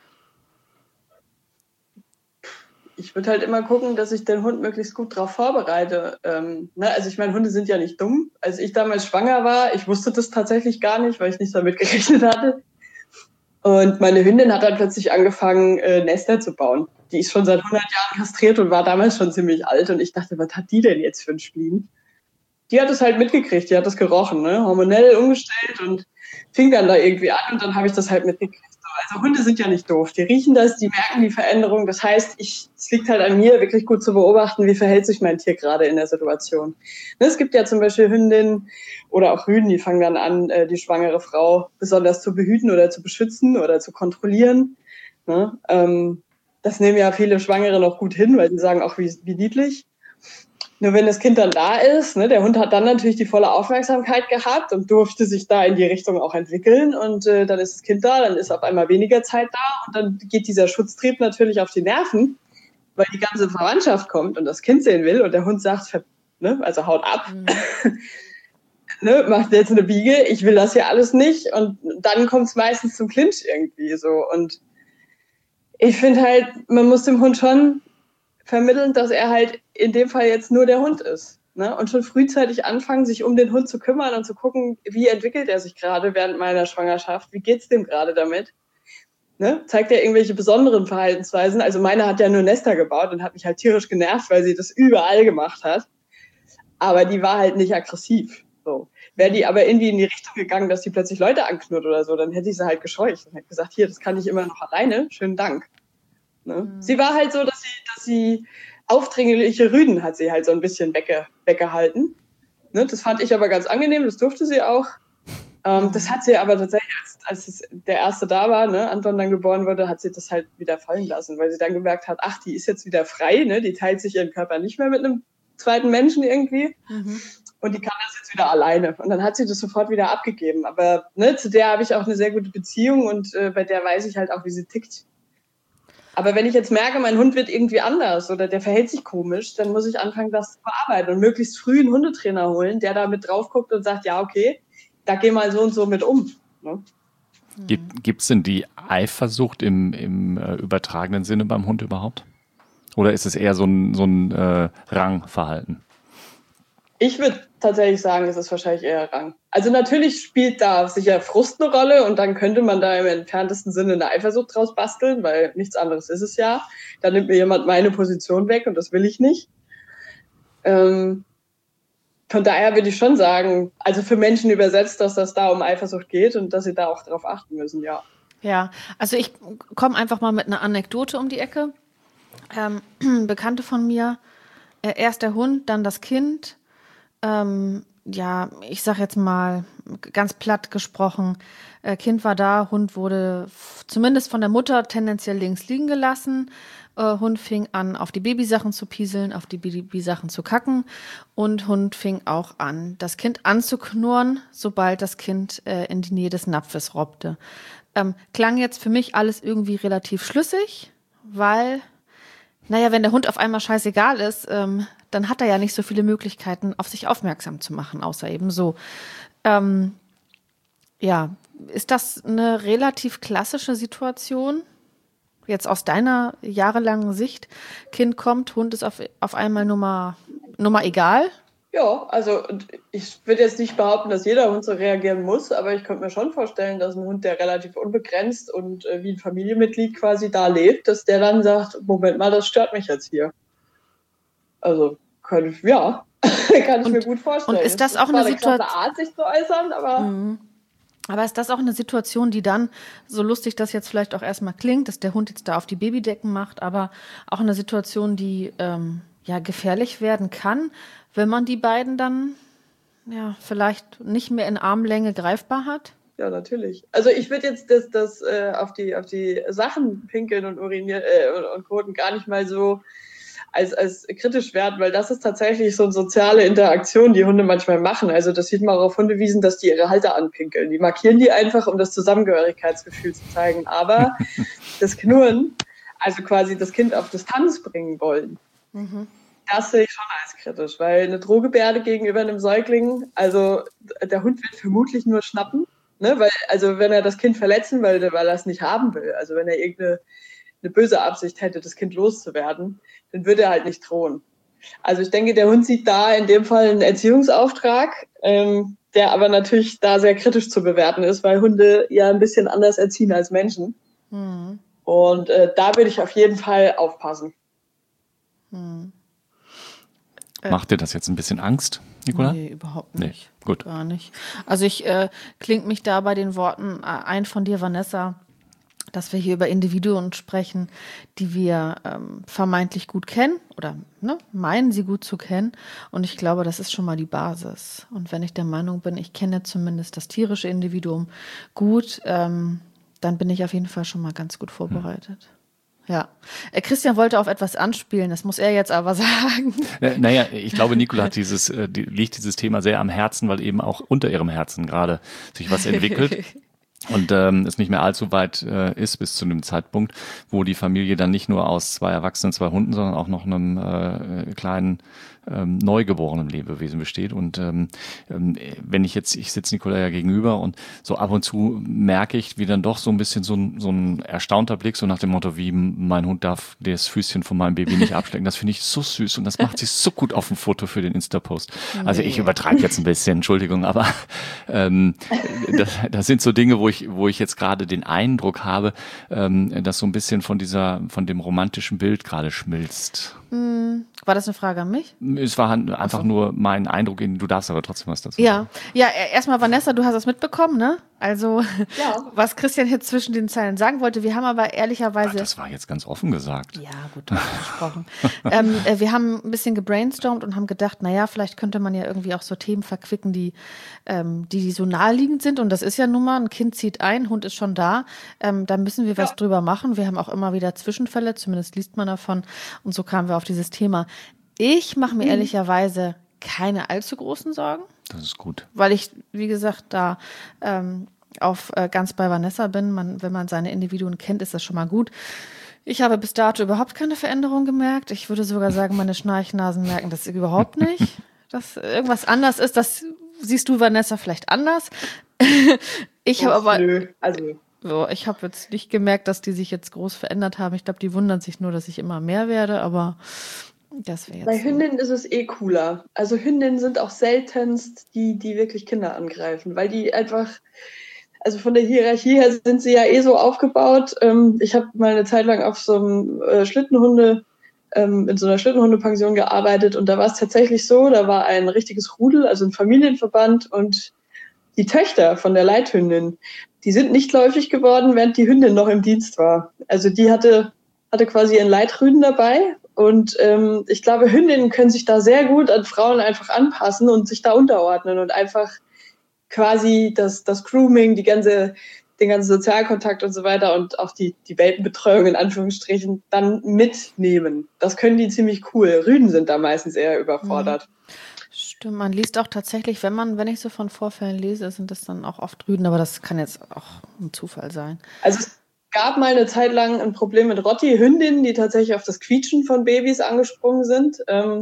Ich würde halt immer gucken, dass ich den Hund möglichst gut darauf vorbereite. Also ich meine, Hunde sind ja nicht dumm. Als ich damals schwanger war, ich wusste das tatsächlich gar nicht, weil ich nicht damit gerechnet hatte. Und meine Hündin hat dann plötzlich angefangen, Nester zu bauen. Die ist schon seit 100 Jahren kastriert und war damals schon ziemlich alt. Und ich dachte, was hat die denn jetzt für ein Spleen? Die hat es halt mitgekriegt, die hat das gerochen, ne? Hormonell umgestellt und fing dann da irgendwie an und dann habe ich das halt mitgekriegt. Also Hunde sind ja nicht doof, die riechen das, die merken die Veränderung. Das heißt, es liegt halt an mir, wirklich gut zu beobachten, wie verhält sich mein Tier gerade in der Situation. Es gibt ja zum Beispiel Hündinnen oder auch Rüden, die fangen dann an, die schwangere Frau besonders zu behüten oder zu beschützen oder zu kontrollieren. Das nehmen ja viele Schwangere noch gut hin, weil sie sagen auch, wie niedlich. Nur wenn das Kind dann da ist, ne, der Hund hat dann natürlich die volle Aufmerksamkeit gehabt und durfte sich da in die Richtung auch entwickeln und dann ist das Kind da, dann ist auf einmal weniger Zeit da und dann geht dieser Schutztrieb natürlich auf die Nerven, weil die ganze Verwandtschaft kommt und das Kind sehen will und der Hund sagt, also haut ab, macht jetzt eine Biege, ich will das hier alles nicht und dann kommt es meistens zum Clinch irgendwie so und ich finde halt, man muss dem Hund schon vermitteln, dass er halt in dem Fall jetzt nur der Hund ist. Ne? Und schon frühzeitig anfangen, sich um den Hund zu kümmern und zu gucken, wie entwickelt er sich gerade während meiner Schwangerschaft, wie geht's dem gerade damit? Ne? Zeigt er irgendwelche besonderen Verhaltensweisen? Also meine hat ja nur Nester gebaut und hat mich halt tierisch genervt, weil sie das überall gemacht hat. Aber die war halt nicht aggressiv. So. Wäre die aber irgendwie in die Richtung gegangen, dass die plötzlich Leute anknurrt oder so, dann hätte ich sie halt gescheucht und hätte gesagt, hier, das kann ich immer noch alleine, schönen Dank. Ne? Sie war halt so, dass sie aufdringliche Rüden hat sie halt so ein bisschen weggehalten. Ne? Das fand ich aber ganz angenehm, das durfte sie auch. Das hat sie aber tatsächlich, als der erste da war, ne, Anton dann geboren wurde, hat sie das halt wieder fallen lassen, weil sie dann gemerkt hat, ach, die ist jetzt wieder frei, ne? Die teilt sich ihren Körper nicht mehr mit einem zweiten Menschen irgendwie. Und die kann das jetzt wieder alleine. Und dann hat sie das sofort wieder abgegeben. Aber ne, zu der habe ich auch eine sehr gute Beziehung und bei der weiß ich halt auch, wie sie tickt. Aber wenn ich jetzt merke, mein Hund wird irgendwie anders oder der verhält sich komisch, dann muss ich anfangen, das zu bearbeiten und möglichst früh einen Hundetrainer holen, der da mit drauf guckt und sagt, ja, okay, da geh mal so und so mit um. Ne? Gibt es denn die Eifersucht im übertragenen Sinne beim Hund überhaupt? Oder ist es eher so ein Rangverhalten? Ich würde tatsächlich sagen, es ist wahrscheinlich eher Rang. Also natürlich spielt da sicher Frust eine Rolle und dann könnte man da im entferntesten Sinne eine Eifersucht draus basteln, weil nichts anderes ist es ja. Da nimmt mir jemand meine Position weg und das will ich nicht. Von daher würde ich schon sagen, also für Menschen übersetzt, dass das da um Eifersucht geht und dass sie da auch drauf achten müssen, ja. Ja, also ich komme einfach mal mit einer Anekdote um die Ecke. Bekannte von mir, erst der Hund, dann das Kind. Ich sag jetzt mal ganz platt gesprochen, Kind war da, Hund wurde zumindest von der Mutter tendenziell links liegen gelassen. Hund fing an, auf die Babysachen zu pieseln, auf die Babysachen zu kacken und Hund fing auch an, das Kind anzuknurren, sobald das Kind in die Nähe des Napfes robbte. Klang jetzt für mich alles irgendwie relativ schlüssig, weil, wenn der Hund auf einmal scheißegal ist, dann hat er ja nicht so viele Möglichkeiten, auf sich aufmerksam zu machen, außer eben so. Ist das eine relativ klassische Situation? Jetzt aus deiner jahrelangen Sicht, Kind kommt, Hund ist auf einmal Nummer egal? Ja, also ich würde jetzt nicht behaupten, dass jeder Hund so reagieren muss, aber ich könnte mir schon vorstellen, dass ein Hund, der relativ unbegrenzt und wie ein Familienmitglied quasi da lebt, dass der dann sagt, Moment mal, das stört mich jetzt hier. Also kann ich mir gut vorstellen. Und ist das auch eine Situation, Art, sich zu äußern, aber... Aber ist das auch eine Situation, die dann, so lustig das jetzt vielleicht auch erstmal klingt, dass der Hund jetzt da auf die Babydecken macht, aber auch eine Situation, die gefährlich werden kann, wenn man die beiden dann vielleicht nicht mehr in Armlänge greifbar hat? Ja, natürlich. Also ich würde jetzt das auf die Sachen pinkeln und urinieren und koten gar nicht mal so als kritisch werten, weil das ist tatsächlich so eine soziale Interaktion, die Hunde manchmal machen. Also das sieht man auch auf Hundewiesen, dass die ihre Halter anpinkeln. Die markieren die einfach, um das Zusammengehörigkeitsgefühl zu zeigen. Aber das Knurren, also quasi das Kind auf Distanz bringen wollen, das sehe ich schon als kritisch, weil eine Drohgebärde gegenüber einem Säugling, also der Hund wird vermutlich nur schnappen, ne? Weil, also wenn er das Kind verletzen will, weil er es nicht haben will, also wenn er irgendeine böse Absicht hätte, das Kind loszuwerden, dann würde er halt nicht drohen. Also ich denke, der Hund sieht da in dem Fall einen Erziehungsauftrag, der aber natürlich da sehr kritisch zu bewerten ist, weil Hunde ja ein bisschen anders erziehen als Menschen. Und da würde ich auf jeden Fall aufpassen. Macht dir das jetzt ein bisschen Angst, Nicola? Nee, überhaupt nicht. Nee, gut. Gar nicht. Also ich klinge mich da bei den Worten ein von dir, Vanessa, dass wir hier über Individuen sprechen, die wir vermeintlich gut kennen oder meinen sie gut zu kennen. Und ich glaube, das ist schon mal die Basis. Und wenn ich der Meinung bin, ich kenne zumindest das tierische Individuum gut, dann bin ich auf jeden Fall schon mal ganz gut vorbereitet. Ja. Christian wollte auf etwas anspielen, das muss er jetzt aber sagen. Naja, ich glaube, Nicola hat liegt dieses Thema sehr am Herzen, weil eben auch unter ihrem Herzen gerade sich was entwickelt. Und es nicht mehr allzu weit ist bis zu dem Zeitpunkt, wo die Familie dann nicht nur aus 2 Erwachsenen, 2 Hunden, sondern auch noch einem kleinen neugeborenen Lebewesen besteht. Und wenn ich sitze Nicola ja gegenüber und so ab und zu merke ich, wie dann doch so ein bisschen so ein erstaunter Blick, so nach dem Motto, wie mein Hund darf das Füßchen von meinem Baby nicht abschlecken. Das finde ich so süß und das macht sich so gut auf dem Foto für den Insta-Post. Also ich übertreibe jetzt ein bisschen, Entschuldigung, aber das sind so Dinge, wo ich jetzt gerade den Eindruck habe, dass so ein bisschen von dem romantischen Bild gerade schmilzt. War das eine Frage an mich? Es war einfach nur mein Eindruck, du darfst aber trotzdem was dazu sagen. Ja, erstmal Vanessa, du hast das mitbekommen, ne? Also, was Christian jetzt zwischen den Zeilen sagen wollte, wir haben aber ehrlicherweise... Das war jetzt ganz offen gesagt. Ja, gut, gesprochen. Wir haben ein bisschen gebrainstormt und haben gedacht, vielleicht könnte man ja irgendwie auch so Themen verquicken, die so naheliegend sind. Und das ist ja nun mal, ein Kind zieht ein, Hund ist schon da. Da müssen wir was drüber machen. Wir haben auch immer wieder Zwischenfälle, zumindest liest man davon. Und so kamen wir auf dieses Thema. Ich mache mir ehrlicherweise keine allzu großen Sorgen. Das ist gut. Weil ich, wie gesagt, da ganz bei Vanessa bin. Wenn man seine Individuen kennt, ist das schon mal gut. Ich habe bis dato überhaupt keine Veränderung gemerkt. Ich würde sogar sagen, meine Schnarchnasen merken das überhaupt nicht. Dass irgendwas anders ist, das siehst du, Vanessa, vielleicht anders. Ich habe aber... Nö, ich habe jetzt nicht gemerkt, dass die sich jetzt groß verändert haben. Ich glaube, die wundern sich nur, dass ich immer mehr werde, aber das wäre jetzt... Bei Hündinnen ist es cooler. Also Hündinnen sind auch seltenst die wirklich Kinder angreifen, weil die einfach... Also von der Hierarchie her sind sie ja so aufgebaut. Ich habe mal eine Zeit lang auf so einem in so einer Schlittenhundepension gearbeitet und da war es tatsächlich so, da war ein richtiges Rudel, also ein Familienverband und die Töchter von der Leithündin, die sind nicht läufig geworden, während die Hündin noch im Dienst war. Also die hatte quasi ihren Leitrüden dabei und ich glaube, Hündinnen können sich da sehr gut an Frauen einfach anpassen und sich da unterordnen und einfach quasi das Grooming, den ganzen Sozialkontakt und so weiter und auch die Welpenbetreuung in Anführungsstrichen dann mitnehmen. Das können die ziemlich cool. Rüden sind da meistens eher überfordert. Stimmt, man liest auch tatsächlich, wenn ich so von Vorfällen lese, sind das dann auch oft Rüden, aber das kann jetzt auch ein Zufall sein. Also es gab mal eine Zeit lang ein Problem mit Rotti-Hündinnen, die tatsächlich auf das Quietschen von Babys angesprungen sind.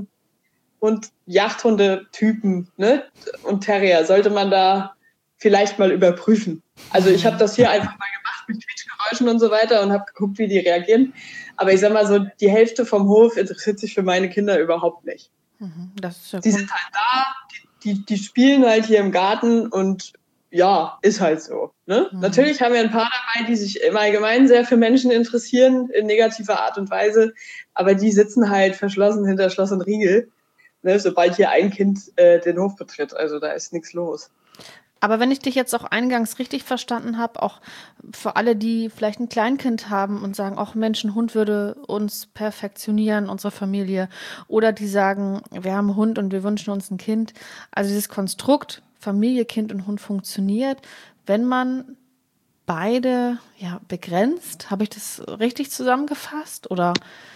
Und Jagdhunde-Typen, ne? Und Terrier sollte man da vielleicht mal überprüfen. Also ich habe das hier einfach mal gemacht mit Quietschgeräuschen und so weiter und habe geguckt, wie die reagieren. Aber ich sag mal so, die Hälfte vom Hof interessiert sich für meine Kinder überhaupt nicht. Das ist ja die sind halt da, die spielen halt hier im Garten und ja, ist halt so. Ne? Natürlich haben wir ein paar dabei, die sich im Allgemeinen sehr für Menschen interessieren, in negativer Art und Weise, aber die sitzen halt verschlossen hinter Schloss und Riegel, ne? Sobald hier ein Kind den Hof betritt. Also da ist nichts los. Aber wenn ich dich jetzt auch eingangs richtig verstanden habe, auch für alle, die vielleicht ein Kleinkind haben und sagen, ach Mensch, ein Hund würde uns perfektionieren, unsere Familie, oder die sagen, wir haben einen Hund und wir wünschen uns ein Kind. Also dieses Konstrukt Familie, Kind und Hund funktioniert, wenn man beide begrenzt. Habe ich das richtig zusammengefasst? Oder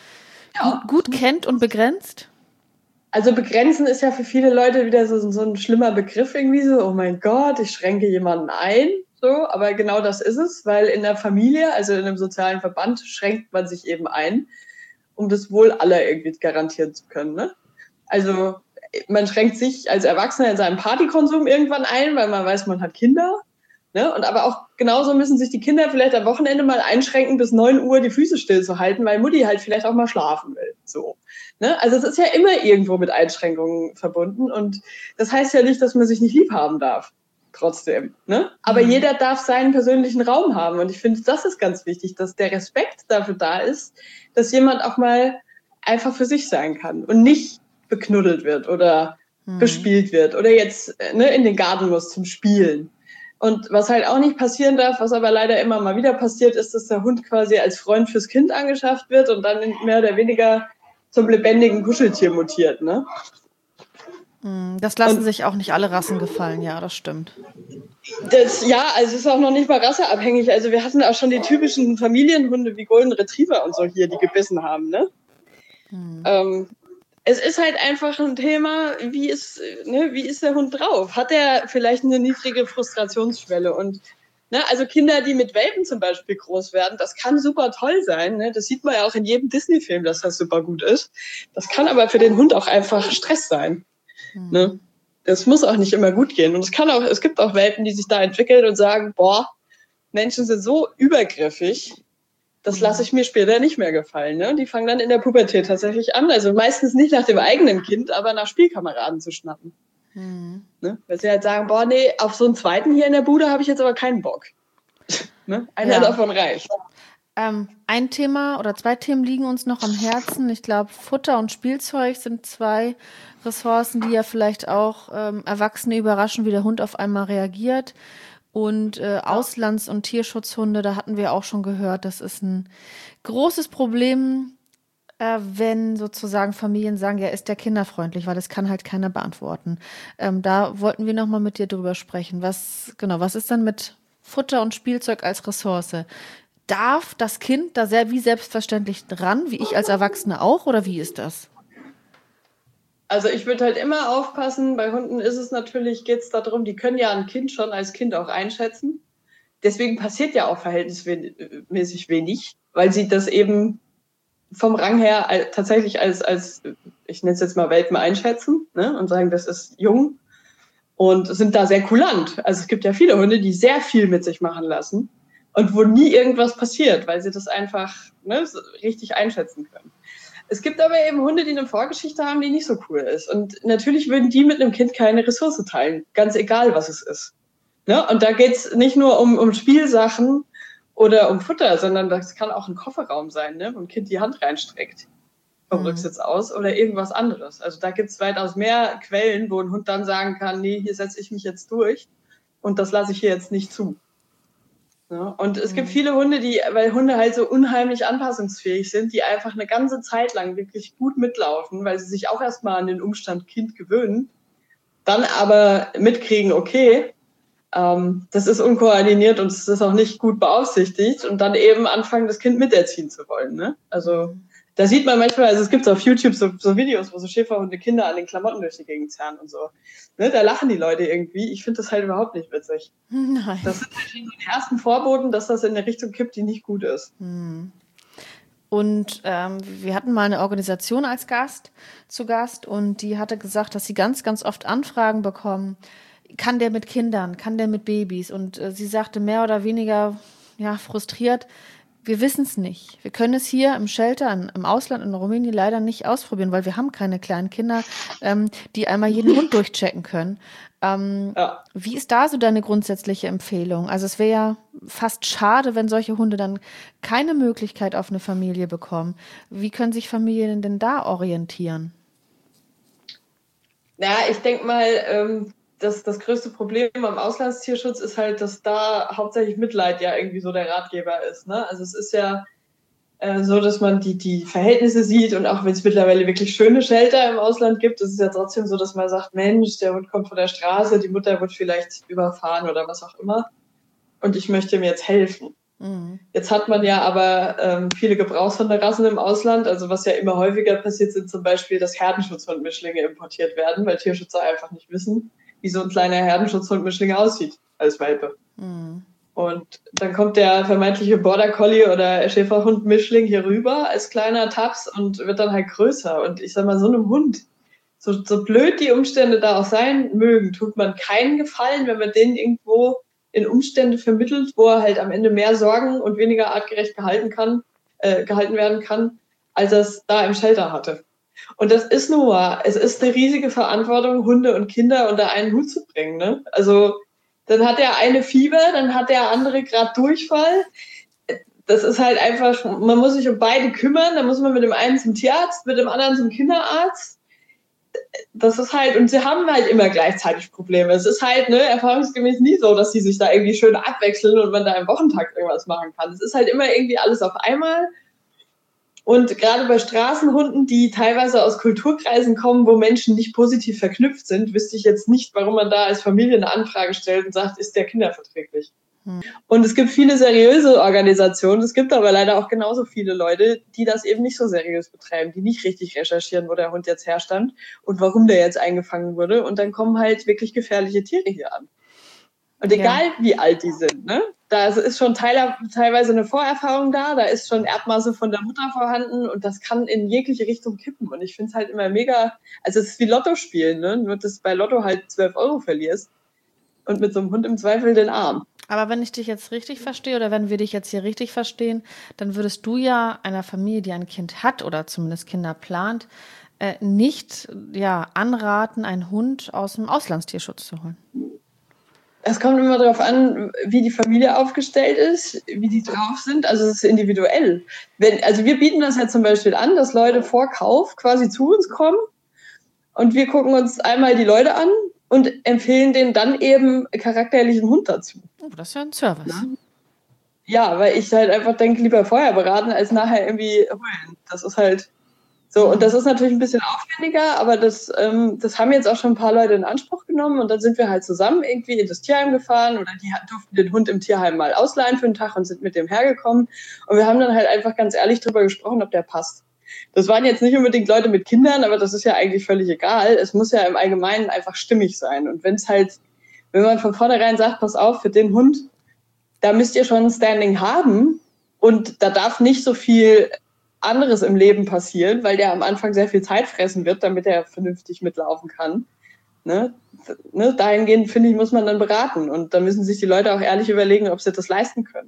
gut kennt und begrenzt? Also begrenzen ist ja für viele Leute wieder so ein schlimmer Begriff irgendwie so, oh mein Gott, ich schränke jemanden ein, so, aber genau das ist es, weil in der Familie, also in einem sozialen Verband, schränkt man sich eben ein, um das Wohl aller irgendwie garantieren zu können, ne? Also man schränkt sich als Erwachsener in seinem Partykonsum irgendwann ein, weil man weiß, man hat Kinder, ne? Und aber auch genauso müssen sich die Kinder vielleicht am Wochenende mal einschränken, bis 9 Uhr die Füße stillzuhalten, weil Mutti halt vielleicht auch mal schlafen will, so. Ne? Also es ist ja immer irgendwo mit Einschränkungen verbunden und das heißt ja nicht, dass man sich nicht lieb haben darf, trotzdem. Ne? Aber jeder darf seinen persönlichen Raum haben und ich finde, das ist ganz wichtig, dass der Respekt dafür da ist, dass jemand auch mal einfach für sich sein kann und nicht beknuddelt wird oder bespielt wird oder jetzt in den Garten muss zum Spielen. Und was halt auch nicht passieren darf, was aber leider immer mal wieder passiert, ist, dass der Hund quasi als Freund fürs Kind angeschafft wird und dann mehr oder weniger zum lebendigen Kuscheltier mutiert, ne? Das lassen sich auch nicht alle Rassen gefallen, ja, das stimmt. Also es ist auch noch nicht mal rasseabhängig. Also wir hatten auch schon die typischen Familienhunde wie Golden Retriever und so hier, die gebissen haben, ne? Es ist halt einfach ein Thema, wie ist der Hund drauf? Hat er vielleicht eine niedrige Frustrationsschwelle? Und also Kinder, die mit Welpen zum Beispiel groß werden, das kann super toll sein. Ne? Das sieht man ja auch in jedem Disney-Film, dass das super gut ist. Das kann aber für den Hund auch einfach Stress sein. Ne? Das muss auch nicht immer gut gehen. Und es gibt auch Welpen, die sich da entwickeln und sagen, boah, Menschen sind so übergriffig, das lasse ich mir später nicht mehr gefallen. Ne? Die fangen dann in der Pubertät tatsächlich an. Also meistens nicht nach dem eigenen Kind, aber nach Spielkameraden zu schnappen. Ne? Weil sie halt sagen, boah, nee, auf so einen zweiten hier in der Bude habe ich jetzt aber keinen Bock. Ne? Einer davon reicht. Ein Thema oder 2 Themen liegen uns noch am Herzen. Ich glaube, Futter und Spielzeug sind 2 Ressourcen, die ja vielleicht auch Erwachsene überraschen, wie der Hund auf einmal reagiert. Und Auslands- und Tierschutzhunde, da hatten wir auch schon gehört, das ist ein großes Problem, wenn sozusagen Familien sagen, ja, ist der kinderfreundlich, weil das kann halt keiner beantworten. Da wollten wir nochmal mit dir drüber sprechen. Was ist dann mit Futter und Spielzeug als Ressource? Darf das Kind da wie selbstverständlich dran, wie ich als Erwachsene auch, oder wie ist das? Also ich würde halt immer aufpassen, bei Hunden geht es darum, die können ja ein Kind schon als Kind auch einschätzen. Deswegen passiert ja auch verhältnismäßig wenig, weil sie das eben vom Rang her tatsächlich als ich nenne es jetzt mal Welpen einschätzen, ne, und sagen, das ist jung und sind da sehr kulant. Also es gibt ja viele Hunde, die sehr viel mit sich machen lassen und wo nie irgendwas passiert, weil sie das einfach so richtig einschätzen können. Es gibt aber eben Hunde, die eine Vorgeschichte haben, die nicht so cool ist. Und natürlich würden die mit einem Kind keine Ressource teilen, ganz egal, was es ist. Ne? Und da geht's nicht nur um Spielsachen oder um Futter, sondern das kann auch ein Kofferraum sein, ne? Wo ein Kind die Hand reinstreckt vom Rücksitz aus oder irgendwas anderes. Also da gibt's weitaus mehr Quellen, wo ein Hund dann sagen kann, nee, hier setze ich mich jetzt durch und das lasse ich hier jetzt nicht zu. Ja, und es gibt viele Hunde, weil Hunde halt so unheimlich anpassungsfähig sind, die einfach eine ganze Zeit lang wirklich gut mitlaufen, weil sie sich auch erstmal an den Umstand Kind gewöhnen, dann aber mitkriegen, okay, Das ist unkoordiniert und es ist auch nicht gut beaufsichtigt und dann eben anfangen, das Kind miterziehen zu wollen. Ne? Also da sieht man manchmal, also es gibt auf YouTube so Videos, wo so Schäferhunde Kinder an den Klamotten durch die Gegend zerren und so. Ne? Da lachen die Leute irgendwie. Ich finde das halt überhaupt nicht witzig. Nein. Das sind halt schon so die ersten Vorboten, dass das in eine Richtung kippt, die nicht gut ist. Und wir hatten mal eine Organisation als zu Gast und die hatte gesagt, dass sie ganz, ganz oft Anfragen bekommen, kann der mit Kindern, kann der mit Babys? Und sie sagte mehr oder weniger frustriert, wir wissen es nicht. Wir können es hier im Shelter, im Ausland, in Rumänien leider nicht ausprobieren, weil wir haben keine kleinen Kinder, die einmal jeden Hund durchchecken können. Wie ist da so deine grundsätzliche Empfehlung? Also es wäre ja fast schade, wenn solche Hunde dann keine Möglichkeit auf eine Familie bekommen. Wie können sich Familien denn da orientieren? Ja, ich denke mal, das größte Problem am Auslandstierschutz ist halt, dass da hauptsächlich Mitleid ja irgendwie so der Ratgeber ist. Ne? Also es ist ja so, dass man die Verhältnisse sieht und auch wenn es mittlerweile wirklich schöne Shelter im Ausland gibt, ist es ja trotzdem so, dass man sagt, Mensch, der Hund kommt von der Straße, die Mutter wird vielleicht überfahren oder was auch immer und ich möchte ihm jetzt helfen. Jetzt hat man ja aber viele Gebrauchshunderassen im Ausland, also was ja immer häufiger passiert, sind zum Beispiel, dass Herdenschutzhund-Mischlinge importiert werden, weil Tierschützer einfach nicht wissen, wie so ein kleiner Herdenschutzhund-Mischling aussieht als Welpe. Und dann kommt der vermeintliche Border Collie oder Schäferhund-Mischling hier rüber als kleiner Taps und wird dann halt größer. Und ich sag mal, so einem Hund, so blöd die Umstände da auch sein mögen, tut man keinen Gefallen, wenn man den irgendwo in Umstände vermittelt, wo er halt am Ende mehr Sorgen und weniger artgerecht gehalten werden kann, als er es da im Shelter hatte. Und das ist nun wahr. Es ist eine riesige Verantwortung, Hunde und Kinder unter einen Hut zu bringen. Ne? Also dann hat der eine Fieber, dann hat der andere gerade Durchfall. Das ist halt einfach, man muss sich um beide kümmern. Dann muss man mit dem einen zum Tierarzt, mit dem anderen zum Kinderarzt. Das ist halt, und sie haben halt immer gleichzeitig Probleme. Es ist halt, erfahrungsgemäß nie so, dass sie sich da irgendwie schön abwechseln und man da im Wochentakt irgendwas machen kann. Es ist halt immer irgendwie alles auf einmal. Und gerade bei Straßenhunden, die teilweise aus Kulturkreisen kommen, wo Menschen nicht positiv verknüpft sind, wüsste ich jetzt nicht, warum man da als Familie eine Anfrage stellt und sagt, ist der kinderverträglich? Und es gibt viele seriöse Organisationen, es gibt aber leider auch genauso viele Leute, die das eben nicht so seriös betreiben, die nicht richtig recherchieren, wo der Hund jetzt herstand und warum der jetzt eingefangen wurde. Und dann kommen halt wirklich gefährliche Tiere hier an. Und egal wie alt die sind, ne? Da ist schon teilweise eine Vorerfahrung da ist schon Erbmasse von der Mutter vorhanden und das kann in jegliche Richtung kippen. Und ich finde es halt immer mega, also es ist wie Lotto spielen, ne? Nur dass du bei Lotto halt 12 Euro verlierst und mit so einem Hund im Zweifel den Arm. Aber wenn ich dich jetzt richtig verstehe oder wenn wir dich jetzt hier richtig verstehen, dann würdest du ja einer Familie, die ein Kind hat oder zumindest Kinder plant, nicht anraten, einen Hund aus dem Auslandstierschutz zu holen. Es kommt immer darauf an, wie die Familie aufgestellt ist, wie die drauf sind. Also es ist individuell. Wir bieten das ja zum Beispiel an, dass Leute vor Kauf quasi zu uns kommen und wir gucken uns einmal die Leute an und empfehlen denen dann eben charakterlichen Hund dazu. Oh, das ist ja ein Service. Ja, weil ich halt einfach denke, lieber vorher beraten, als nachher irgendwie holen. Das ist halt so. Und das ist natürlich ein bisschen aufwendiger, aber das haben jetzt auch schon ein paar Leute in Anspruch genommen und dann sind wir halt zusammen irgendwie in das Tierheim gefahren oder die durften den Hund im Tierheim mal ausleihen für einen Tag und sind mit dem hergekommen. Und wir haben dann halt einfach ganz ehrlich drüber gesprochen, ob der passt. Das waren jetzt nicht unbedingt Leute mit Kindern, aber das ist ja eigentlich völlig egal. Es muss ja im Allgemeinen einfach stimmig sein. Und wenn man von vornherein sagt, pass auf, für den Hund, da müsst ihr schon ein Standing haben und da darf nicht so viel anderes im Leben passieren, weil der am Anfang sehr viel Zeit fressen wird, damit er vernünftig mitlaufen kann. Dahingehend, finde ich, muss man dann beraten. Und da müssen sich die Leute auch ehrlich überlegen, ob sie das leisten können.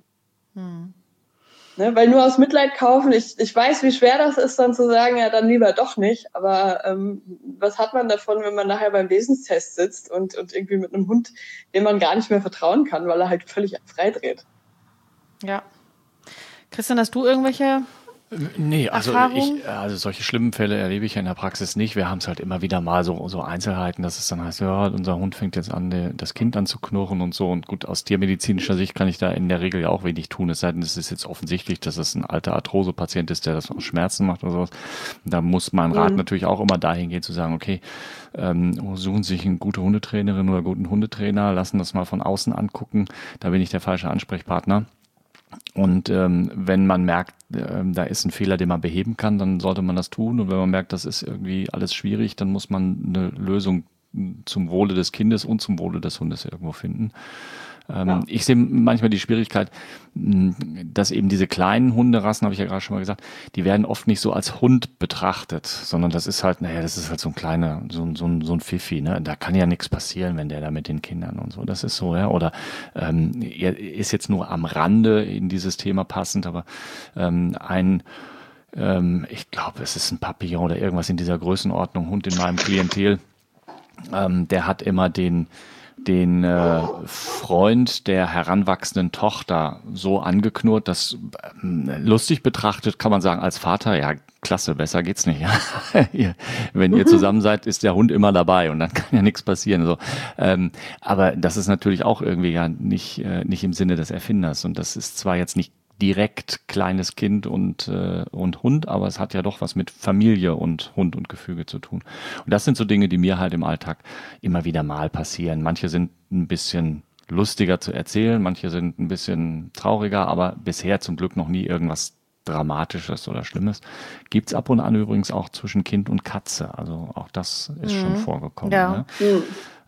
Weil nur aus Mitleid kaufen, ich weiß, wie schwer das ist, dann zu sagen, ja, dann lieber doch nicht. Aber was hat man davon, wenn man nachher beim Wesenstest sitzt und irgendwie mit einem Hund, dem man gar nicht mehr vertrauen kann, weil er halt völlig freidreht? Ja. Christian, hast du irgendwelche Nee, also Erfahrung? also solche schlimmen Fälle erlebe ich ja in der Praxis nicht. Wir haben es halt immer wieder mal so Einzelheiten, dass es dann heißt, ja, unser Hund fängt jetzt an, das Kind anzuknurren und so. Und gut, aus tiermedizinischer Sicht kann ich da in der Regel ja auch wenig tun. Es sei denn, es ist jetzt offensichtlich, dass es ein alter Arthrose-Patient ist, der das aus Schmerzen macht oder sowas. Da muss mein Rat natürlich auch immer dahin gehen, zu sagen, okay, suchen Sie sich eine gute Hundetrainerin oder guten Hundetrainer, lassen das mal von außen angucken. Da bin ich der falsche Ansprechpartner. Und wenn man merkt, da ist ein Fehler, den man beheben kann, dann sollte man das tun. Und wenn man merkt, das ist irgendwie alles schwierig, dann muss man eine Lösung zum Wohle des Kindes und zum Wohle des Hundes irgendwo finden. Ich sehe manchmal die Schwierigkeit, dass eben diese kleinen Hunderassen, habe ich ja gerade schon mal gesagt, die werden oft nicht so als Hund betrachtet, sondern das ist halt, das ist halt so ein kleiner, so ein Pfiffi, ne? Da kann ja nichts passieren, wenn der da mit den Kindern und so, das ist so, ja, oder er ist jetzt nur am Rande in dieses Thema passend, aber ich glaube, es ist ein Papillon oder irgendwas in dieser Größenordnung, Hund in meinem Klientel, der hat immer den Freund der heranwachsenden Tochter so angeknurrt, dass lustig betrachtet kann man sagen, als Vater, ja, klasse, besser geht's nicht. Wenn ihr zusammen seid, ist der Hund immer dabei und dann kann ja nichts passieren. So. Aber das ist natürlich auch irgendwie ja nicht im Sinne des Erfinders. Und das ist zwar jetzt nicht direkt kleines Kind und Hund, aber es hat ja doch was mit Familie und Hund und Gefüge zu tun. Und das sind so Dinge, die mir halt im Alltag immer wieder mal passieren. Manche sind ein bisschen lustiger zu erzählen, manche sind ein bisschen trauriger, aber bisher zum Glück noch nie irgendwas Dramatisches oder Schlimmes. Gibt's ab und an übrigens auch zwischen Kind und Katze. Also auch das ist schon vorgekommen. Ja. Ne?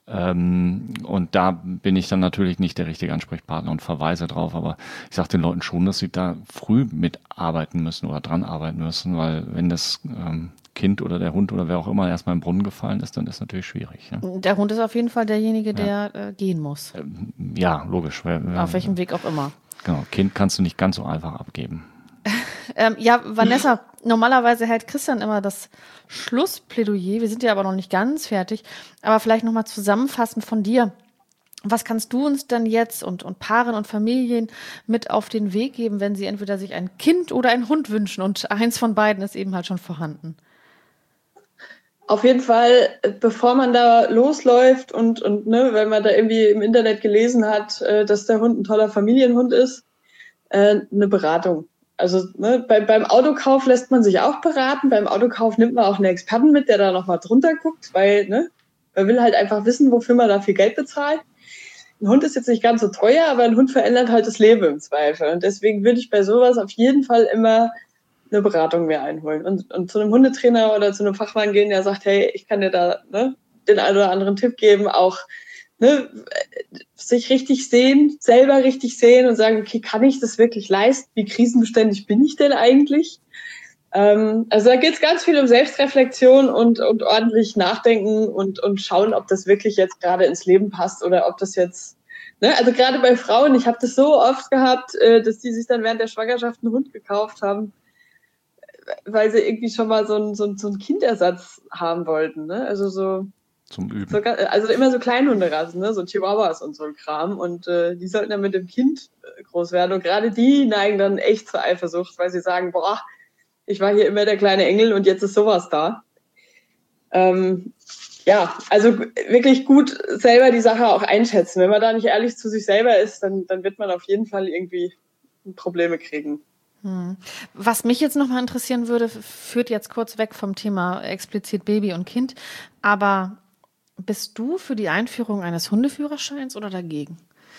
Und da bin ich dann natürlich nicht der richtige Ansprechpartner und verweise drauf, aber ich sage den Leuten schon, dass sie da früh mitarbeiten müssen oder dran arbeiten müssen, weil wenn das Kind oder der Hund oder wer auch immer erstmal im Brunnen gefallen ist, dann ist natürlich schwierig. Ja? Der Hund ist auf jeden Fall derjenige, der gehen muss. Ja, logisch. Auf welchem Weg auch immer. Genau, Kind kannst du nicht ganz so einfach abgeben. Ja, Vanessa, normalerweise hält Christian immer das Schlussplädoyer. Wir sind ja aber noch nicht ganz fertig. Aber vielleicht nochmal zusammenfassend von dir. Was kannst du uns denn jetzt und Paaren und Familien mit auf den Weg geben, wenn sie entweder sich ein Kind oder einen Hund wünschen und eins von beiden ist eben halt schon vorhanden? Auf jeden Fall, bevor man da losläuft und ne, weil man da irgendwie im Internet gelesen hat, dass der Hund ein toller Familienhund ist, eine Beratung. Also ne, beim Autokauf lässt man sich auch beraten. Beim Autokauf nimmt man auch einen Experten mit, der da nochmal drunter guckt, weil ne, man will halt einfach wissen, wofür man da viel Geld bezahlt. Ein Hund ist jetzt nicht ganz so teuer, aber ein Hund verändert halt das Leben im Zweifel. Und deswegen würde ich bei sowas auf jeden Fall immer eine Beratung mehr einholen. Und zu einem Hundetrainer oder zu einem Fachmann gehen, der sagt, hey, ich kann dir da ne, den einen oder anderen Tipp geben, auch ne, sich richtig sehen, selber richtig sehen und sagen, okay, kann ich das wirklich leisten? Wie krisenbeständig bin ich denn eigentlich? Also da geht es ganz viel um Selbstreflexion und ordentlich nachdenken und schauen, ob das wirklich jetzt gerade ins Leben passt oder ob das jetzt, ne, also gerade bei Frauen, ich habe das so oft gehabt, dass die sich dann während der Schwangerschaft einen Hund gekauft haben, weil sie irgendwie schon mal so einen Kindersatz haben wollten, ne? Also so zum Üben. Also immer so Kleinhunderassen, ne? So Chihuahuas und so ein Kram. Und die sollten dann mit dem Kind groß werden. Und gerade die neigen dann echt zur Eifersucht, weil sie sagen, boah, ich war hier immer der kleine Engel und jetzt ist sowas da. Ja, also wirklich gut selber die Sache auch einschätzen. Wenn man da nicht ehrlich zu sich selber ist, dann wird man auf jeden Fall irgendwie Probleme kriegen. Was mich jetzt nochmal interessieren würde, führt jetzt kurz weg vom Thema explizit Baby und Kind, aber bist du für die Einführung eines Hundeführerscheins oder dagegen?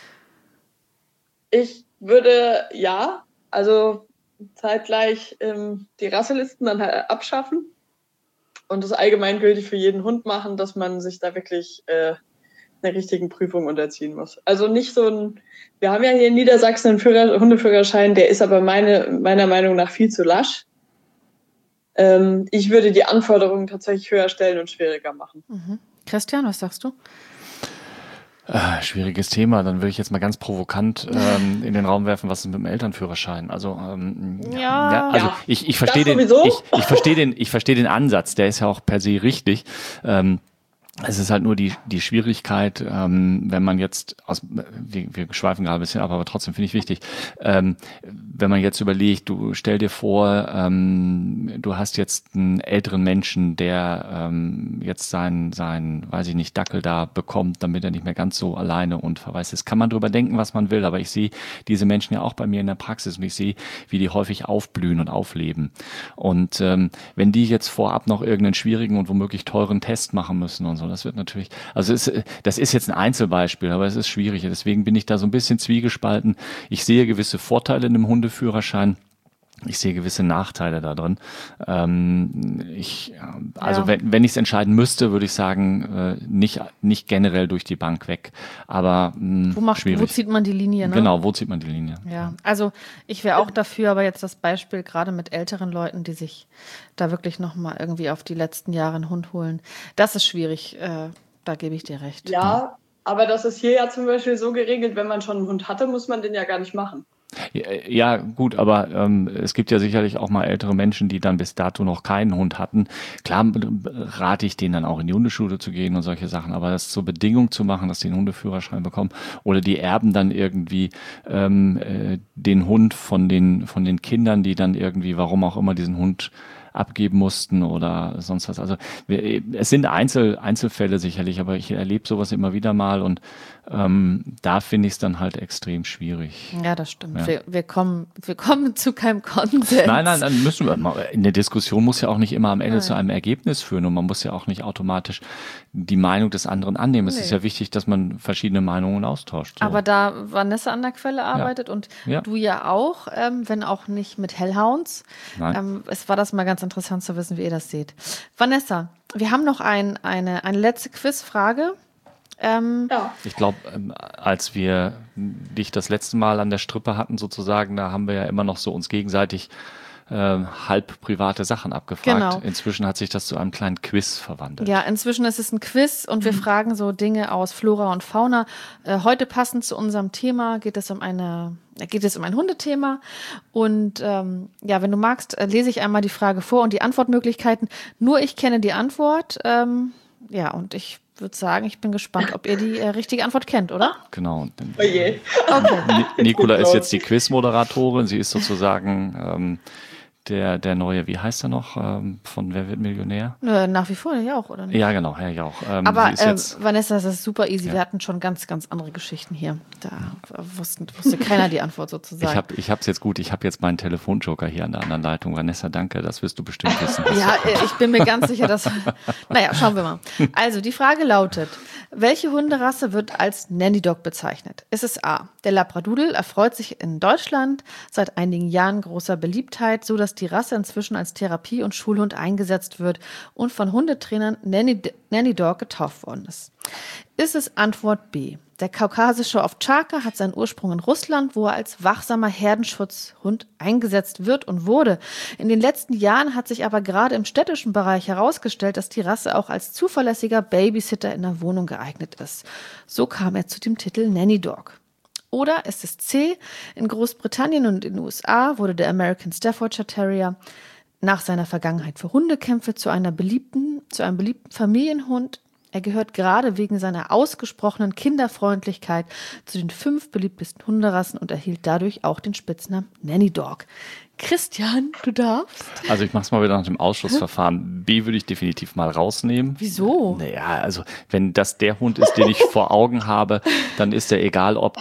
Ich würde also zeitgleich die Rasselisten dann halt abschaffen und das allgemeingültig für jeden Hund machen, dass man sich da wirklich einer richtigen Prüfung unterziehen muss. Also nicht wir haben ja hier in Niedersachsen einen Hundeführerschein, der ist aber meiner Meinung nach viel zu lasch. Ich würde die Anforderungen tatsächlich höher stellen und schwieriger machen. Christian, was sagst du? Schwieriges Thema. Dann würde ich jetzt mal ganz provokant in den Raum werfen, was ist mit dem Elternführerschein? Also, ich verstehe ich verstehe den Ansatz. Der ist ja auch per se richtig. Es ist halt nur die Schwierigkeit, wenn man jetzt, wir schweifen gerade ein bisschen ab, aber trotzdem finde ich wichtig, wenn man jetzt überlegt, du stell dir vor, du hast jetzt einen älteren Menschen, der jetzt seinen, weiß ich nicht, Dackel da bekommt, damit er nicht mehr ganz so alleine und verwaist ist. Kann man drüber denken, was man will, aber ich sehe diese Menschen ja auch bei mir in der Praxis und ich sehe, wie die häufig aufblühen und aufleben. Und wenn die jetzt vorab noch irgendeinen schwierigen und womöglich teuren Test machen müssen und so, das wird natürlich, also das ist jetzt ein Einzelbeispiel, aber es ist schwierig. Deswegen bin ich da so ein bisschen zwiegespalten. Ich sehe gewisse Vorteile in einem Hundeführerschein. Ich sehe gewisse Nachteile da drin. Wenn ich es entscheiden müsste, würde ich sagen, nicht generell durch die Bank weg. Aber schwierig. Wo zieht man die Linie? Ne? Genau, wo zieht man die Linie? Ja, also ich wäre auch dafür, aber jetzt das Beispiel gerade mit älteren Leuten, die sich da wirklich nochmal irgendwie auf die letzten Jahre einen Hund holen. Das ist schwierig, da gebe ich dir recht. Ja, aber das ist hier ja zum Beispiel so geregelt, wenn man schon einen Hund hatte, muss man den ja gar nicht machen. Ja, gut, aber es gibt ja sicherlich auch mal ältere Menschen, die dann bis dato noch keinen Hund hatten. Klar rate ich denen dann auch in die Hundeschule zu gehen und solche Sachen, aber das zur Bedingung zu machen, dass die einen Hundeführerschein bekommen oder die erben dann irgendwie den Hund von den Kindern, die dann irgendwie, warum auch immer, diesen Hund abgeben mussten oder sonst was. Also es sind Einzelfälle sicherlich, aber ich erlebe sowas immer wieder mal und da finde ich es dann halt extrem schwierig. Ja, das stimmt. Ja. Wir kommen zu keinem Konsens. Nein, dann müssen wir mal. Eine Diskussion muss ja auch nicht immer am Ende zu einem Ergebnis führen und man muss ja auch nicht automatisch die Meinung des anderen annehmen. Es ist ja wichtig, dass man verschiedene Meinungen austauscht. So. Aber da Vanessa an der Quelle arbeitet und du ja auch, wenn auch nicht mit Hellhounds. Es war das mal ganz interessant zu wissen, wie ihr das seht. Vanessa, wir haben noch eine letzte Quizfrage. Ich glaube, als wir dich das letzte Mal an der Strippe hatten sozusagen, da haben wir ja immer noch so uns gegenseitig halb private Sachen abgefragt. Genau. Inzwischen hat sich das zu einem kleinen Quiz verwandelt. Ja, inzwischen ist es ein Quiz und wir fragen so Dinge aus Flora und Fauna. Heute passend zu unserem Thema geht es um ein Hundethema. Und wenn du magst, lese ich einmal die Frage vor und die Antwortmöglichkeiten. Nur ich kenne die Antwort. Und ich würde sagen, ich bin gespannt, ob ihr die richtige Antwort kennt, oder? Genau. Oh je. Okay. Nicola ist jetzt die Quizmoderatorin. Sie ist sozusagen der neue, wie heißt er noch, von Wer wird Millionär? Nach wie vor, ja auch, oder nicht? Ja, genau, Herr Jauch. Aber Vanessa, das ist super easy. Ja. Wir hatten schon ganz, ganz andere Geschichten hier. Da wusste keiner die Antwort sozusagen. Ich habe es jetzt gut. Ich habe jetzt meinen Telefonjoker hier an der anderen Leitung. Vanessa, danke, das wirst du bestimmt wissen. Ja, ich bin mir ganz sicher, dass... Naja, schauen wir mal. Also, die Frage lautet, welche Hunderasse wird als Nanny Dog bezeichnet? Ist es A, der Labradoodle erfreut sich in Deutschland seit einigen Jahren großer Beliebtheit, so dass die Rasse inzwischen als Therapie- und Schulhund eingesetzt wird und von Hundetrainern Nanny Dog getauft worden ist. Ist es Antwort B? Der kaukasische Ovtcharka hat seinen Ursprung in Russland, wo er als wachsamer Herdenschutzhund eingesetzt wird und wurde. In den letzten Jahren hat sich aber gerade im städtischen Bereich herausgestellt, dass die Rasse auch als zuverlässiger Babysitter in der Wohnung geeignet ist. So kam er zu dem Titel Nanny Dog. Oder ist es C? In Großbritannien und in den USA wurde der American Staffordshire Terrier nach seiner Vergangenheit für Hundekämpfe zu einem beliebten Familienhund. Er gehört gerade wegen seiner ausgesprochenen Kinderfreundlichkeit zu den 5 beliebtesten Hunderassen und erhielt dadurch auch den Spitznamen Nanny Dog. Christian, du darfst. Also ich mache es mal wieder nach dem Ausschussverfahren. B würde ich definitiv mal rausnehmen. Wieso? Naja, also wenn das der Hund ist, den ich vor Augen habe, dann ist der egal, ob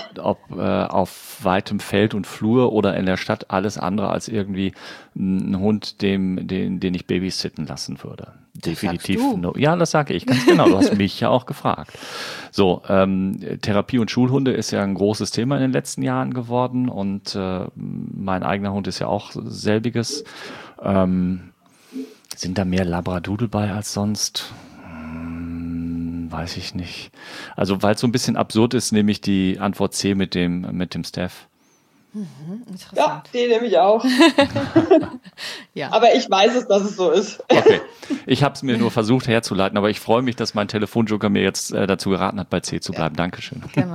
auf weitem Feld und Flur oder in der Stadt alles andere als irgendwie ein Hund, den ich babysitten lassen würde. Definitiv. No. Ja, das sage ich ganz genau. Du hast mich ja auch gefragt. So, Therapie- und Schulhunde ist ja ein großes Thema in den letzten Jahren geworden und mein eigener Hund ist ja auch selbiges. Sind da mehr Labradoodle bei als sonst? Weiß ich nicht. Also, weil es so ein bisschen absurd ist, nehme ich die Antwort C mit dem Staff. Ja, den nehme ich auch. Ja. Aber ich weiß es, dass es so ist. Okay, ich habe es mir nur versucht herzuleiten, aber ich freue mich, dass mein Telefonjoker mir jetzt dazu geraten hat, bei C zu bleiben. Dankeschön. Genau,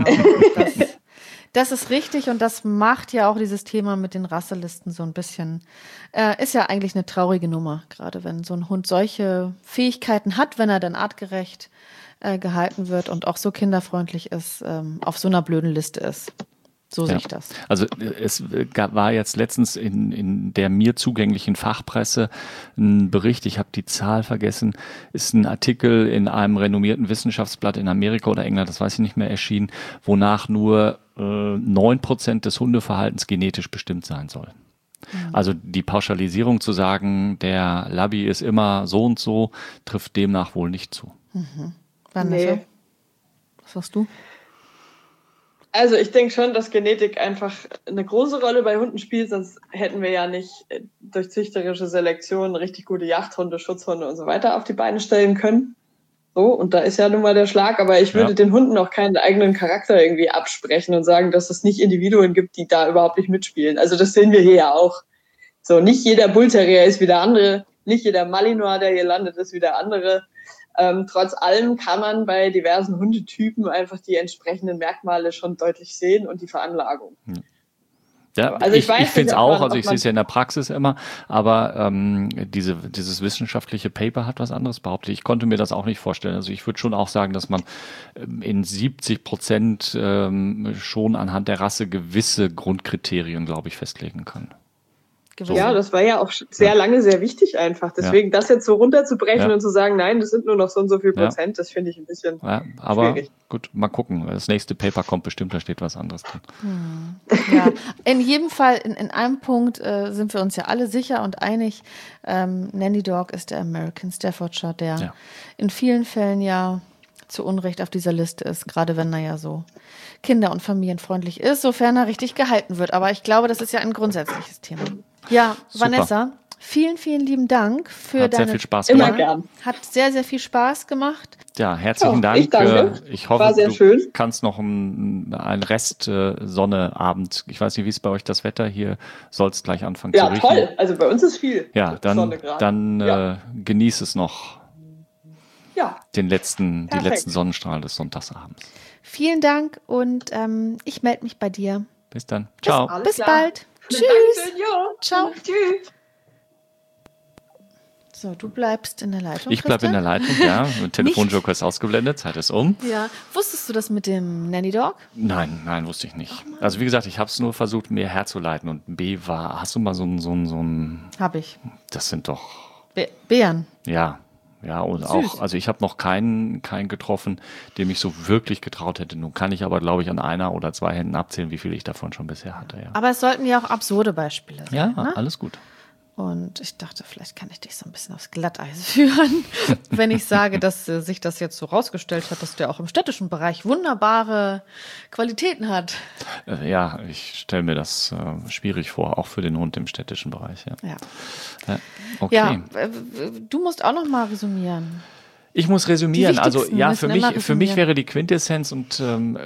das ist richtig und das macht ja auch dieses Thema mit den Rasselisten so ein bisschen, ist ja eigentlich eine traurige Nummer, gerade wenn so ein Hund solche Fähigkeiten hat, wenn er dann artgerecht gehalten wird und auch so kinderfreundlich ist, auf so einer blöden Liste ist. So sehe ich das. Also es war jetzt letztens in der mir zugänglichen Fachpresse ein Bericht, ich habe die Zahl vergessen, ist ein Artikel in einem renommierten Wissenschaftsblatt in Amerika oder England, das weiß ich nicht mehr, erschienen, wonach nur 9% des Hundeverhaltens genetisch bestimmt sein soll. Also die Pauschalisierung zu sagen, der Labby ist immer so und so, trifft demnach wohl nicht zu. Vanessa, was sagst du? Also ich denke schon, dass Genetik einfach eine große Rolle bei Hunden spielt, sonst hätten wir ja nicht durch züchterische Selektion richtig gute Jagdhunde, Schutzhunde und so weiter auf die Beine stellen können. So, und da ist ja nun mal der Schlag, aber ich würde den Hunden auch keinen eigenen Charakter irgendwie absprechen und sagen, dass es nicht Individuen gibt, die da überhaupt nicht mitspielen. Also das sehen wir hier ja auch. So, nicht jeder Bullterrier ist wie der andere, nicht jeder Malinois, der hier landet, ist wie der andere. Trotz allem kann man bei diversen Hundetypen einfach die entsprechenden Merkmale schon deutlich sehen und die Veranlagung. Ja, also ich finde es auch, also ich sehe es ja in der Praxis immer, aber dieses wissenschaftliche Paper hat was anderes behauptet. Ich konnte mir das auch nicht vorstellen. Also ich würde schon auch sagen, dass man in 70% schon anhand der Rasse gewisse Grundkriterien, glaube ich, festlegen kann. So. Ja, das war ja auch sehr lange sehr wichtig einfach. Deswegen das jetzt so runterzubrechen und zu sagen, nein, das sind nur noch so und so viel Prozent, das finde ich ein bisschen aber schwierig. Gut, mal gucken. Das nächste Paper kommt bestimmt, da steht was anderes drin. Ja, in jedem Fall, in einem Punkt sind wir uns ja alle sicher und einig. Nanny Dog ist der American Staffordshire, der in vielen Fällen ja zu Unrecht auf dieser Liste ist, gerade wenn er ja so kinder- und familienfreundlich ist, sofern er richtig gehalten wird. Aber ich glaube, das ist ja ein grundsätzliches Thema. Ja, super. Vanessa, vielen, vielen lieben Dank für deine... Hat sehr viel Spaß gemacht. Immer gern. Hat sehr, sehr viel Spaß gemacht. Ja, herzlichen Dank. Ich danke. Ich hoffe, du kannst noch einen Rest Sonneabend. Ich weiß nicht, wie ist bei euch das Wetter? Hier soll es gleich anfangen zu regnen. Ja, toll. Also bei uns ist viel Ja, dann genieß es noch. Ja. Die letzten Sonnenstrahlen des Sonntagsabends. Vielen Dank und ich melde mich bei dir. Bis dann. Ciao. Bis bald. Tschüss. Ciao. Tschüss. So, du bleibst in der Leitung. Ich bleibe in der Leitung, ja. Telefonjoker ist ausgeblendet, Zeit ist um. Ja. Wusstest du das mit dem Nanny Dog? Nein, wusste ich nicht. Also wie gesagt, ich habe es nur versucht, mir herzuleiten. Und B war, hast du mal so ein... Hab ich. Das sind doch... Bären. Ja, und süß. Auch, also ich habe noch keinen getroffen, dem ich so wirklich getraut hätte. Nun kann ich aber, glaube ich, an einer oder zwei Händen abzählen, wie viel ich davon schon bisher hatte. Ja. Aber es sollten ja auch absurde Beispiele sein. Ja, ne? Alles gut. Und ich dachte, vielleicht kann ich dich so ein bisschen aufs Glatteis führen, wenn ich sage, dass sich das jetzt so rausgestellt hat, dass der auch im städtischen Bereich wunderbare Qualitäten hat. Ja, ich stelle mir das schwierig vor, auch für den Hund im städtischen Bereich. Ja. Okay. Ja, du musst auch noch mal resümieren. Ich muss resümieren. Also ja, für mich wäre die Quintessenz und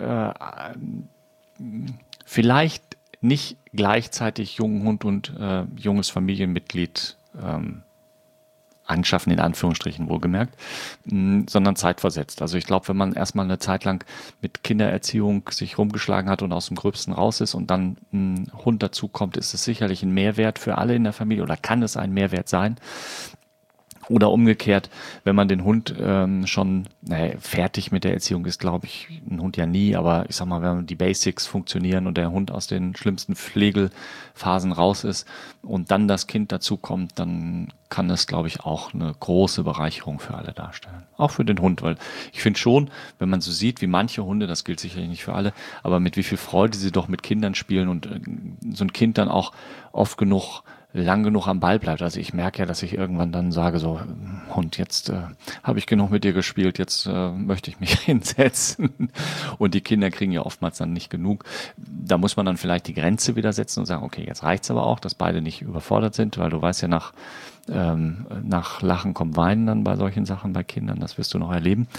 vielleicht nicht gleichzeitig jungen Hund und junges Familienmitglied anschaffen, in Anführungsstrichen wohlgemerkt, sondern zeitversetzt. Also ich glaube, wenn man erstmal eine Zeit lang mit Kindererziehung sich rumgeschlagen hat und aus dem Gröbsten raus ist und dann ein Hund dazu kommt, ist es sicherlich ein Mehrwert für alle in der Familie oder kann es ein Mehrwert sein. Oder umgekehrt, wenn man den Hund schon fertig mit der Erziehung ist, glaube ich, ein Hund ja nie, aber ich sag mal, wenn die Basics funktionieren und der Hund aus den schlimmsten Pflegelphasen raus ist und dann das Kind dazu kommt, dann kann das, glaube ich, auch eine große Bereicherung für alle darstellen. Auch für den Hund, weil ich finde schon, wenn man so sieht, wie manche Hunde, das gilt sicherlich nicht für alle, aber mit wie viel Freude sie doch mit Kindern spielen und so ein Kind dann auch oft lang genug am Ball bleibt. Also ich merke ja, dass ich irgendwann dann sage, so, Hund, jetzt habe ich genug mit dir gespielt, jetzt möchte ich mich hinsetzen. Und die Kinder kriegen ja oftmals dann nicht genug. Da muss man dann vielleicht die Grenze wieder setzen und sagen, okay, jetzt reicht's aber auch, dass beide nicht überfordert sind, weil du weißt ja, nach Lachen kommt Weinen dann bei solchen Sachen, bei Kindern, das wirst du noch erleben.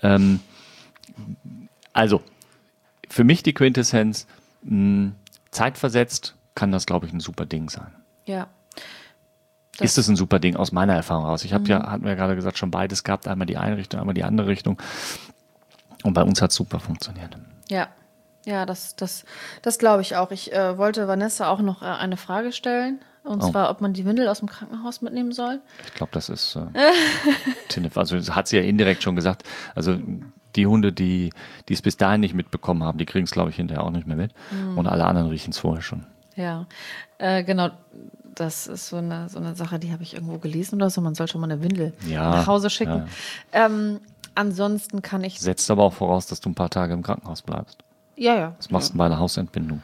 Also, für mich die Quintessenz, zeitversetzt kann das, glaube ich, ein super Ding sein. Ja. Ist es ein super Ding aus meiner Erfahrung raus. Ich hatten wir ja gerade gesagt, schon beides gehabt, einmal die eine Richtung, einmal die andere Richtung. Und bei uns hat es super funktioniert. Ja, das glaube ich auch. Ich wollte Vanessa auch noch eine Frage stellen. Und zwar, ob man die Windel aus dem Krankenhaus mitnehmen soll. Ich glaube, das ist also das hat sie ja indirekt schon gesagt. Also die Hunde, die es bis dahin nicht mitbekommen haben, die kriegen es, glaube ich, hinterher auch nicht mehr mit. Und alle anderen riechen es vorher schon. Ja, genau. Das ist so eine Sache, die habe ich irgendwo gelesen oder so. Man soll schon mal eine Windel nach Hause schicken. Ja. Ansonsten kann ich... Setzt aber auch voraus, dass du ein paar Tage im Krankenhaus bleibst. Ja. Was machst du bei einer Hausentbindung?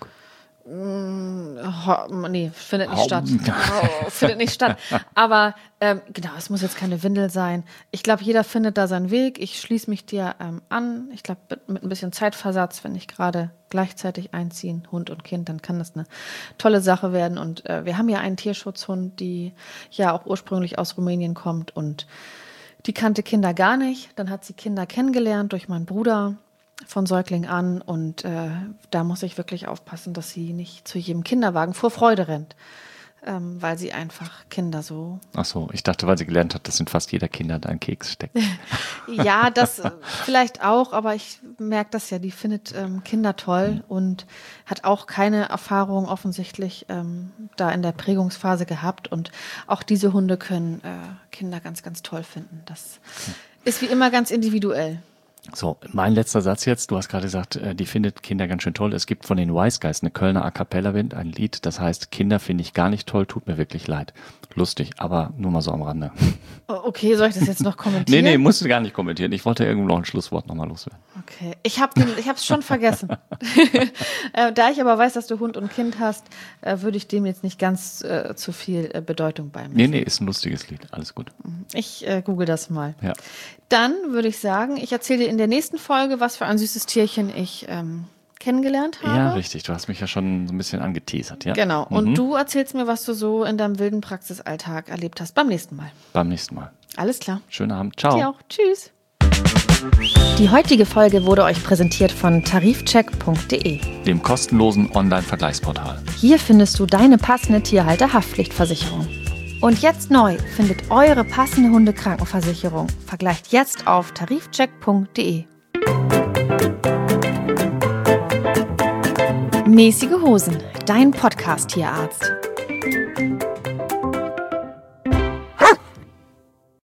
Nee, findet nicht statt. Findet nicht statt. Aber genau, es muss jetzt keine Windel sein. Ich glaube, jeder findet da seinen Weg. Ich schließe mich dir an. Ich glaube, mit ein bisschen Zeitversatz, wenn ich gerade gleichzeitig einziehen, Hund und Kind, dann kann das eine tolle Sache werden. Und wir haben ja einen Tierschutzhund, die ja auch ursprünglich aus Rumänien kommt und die kannte Kinder gar nicht. Dann hat sie Kinder kennengelernt durch meinen Bruder von Säugling an und da muss ich wirklich aufpassen, dass sie nicht zu jedem Kinderwagen vor Freude rennt, weil sie einfach Kinder so... Ach so, ich dachte, weil sie gelernt hat, dass in fast jeder Kinder da ein Keks steckt. Ja, das vielleicht auch, aber ich merke das ja, die findet Kinder toll und hat auch keine Erfahrung offensichtlich da in der Prägungsphase gehabt und auch diese Hunde können Kinder ganz, ganz toll finden. Das ist wie immer ganz individuell. So, mein letzter Satz jetzt. Du hast gerade gesagt, die findet Kinder ganz schön toll. Es gibt von den Wise Guys eine Kölner A Cappella-Band, ein Lied, das heißt, Kinder finde ich gar nicht toll, tut mir wirklich leid. Lustig, aber nur mal so am Rande. Okay, soll ich das jetzt noch kommentieren? Nee, musst du gar nicht kommentieren. Ich wollte irgendwo noch ein Schlusswort nochmal loswerden. Okay, ich hab's schon vergessen. Da ich aber weiß, dass du Hund und Kind hast, würde ich dem jetzt nicht ganz zu viel Bedeutung beimessen. Nee, ist ein lustiges Lied. Alles gut. Ich google das mal. Ja. Dann würde ich sagen, ich erzähle dir in der nächsten Folge, was für ein süßes Tierchen ich kennengelernt habe. Ja, richtig. Du hast mich ja schon so ein bisschen angeteasert, ja? Genau. Und du erzählst mir, was du so in deinem wilden Praxisalltag erlebt hast. Beim nächsten Mal. Beim nächsten Mal. Alles klar. Schönen Abend. Ciao. Dir auch. Tschüss. Die heutige Folge wurde euch präsentiert von tarifcheck.de, dem kostenlosen Online-Vergleichsportal. Hier findest du deine passende Tierhalter-Haftpflichtversicherung. Und jetzt neu, findet eure passende Hundekrankenversicherung. Vergleicht jetzt auf tarifcheck.de. Mäßige Hosen, dein Podcast-Tierarzt.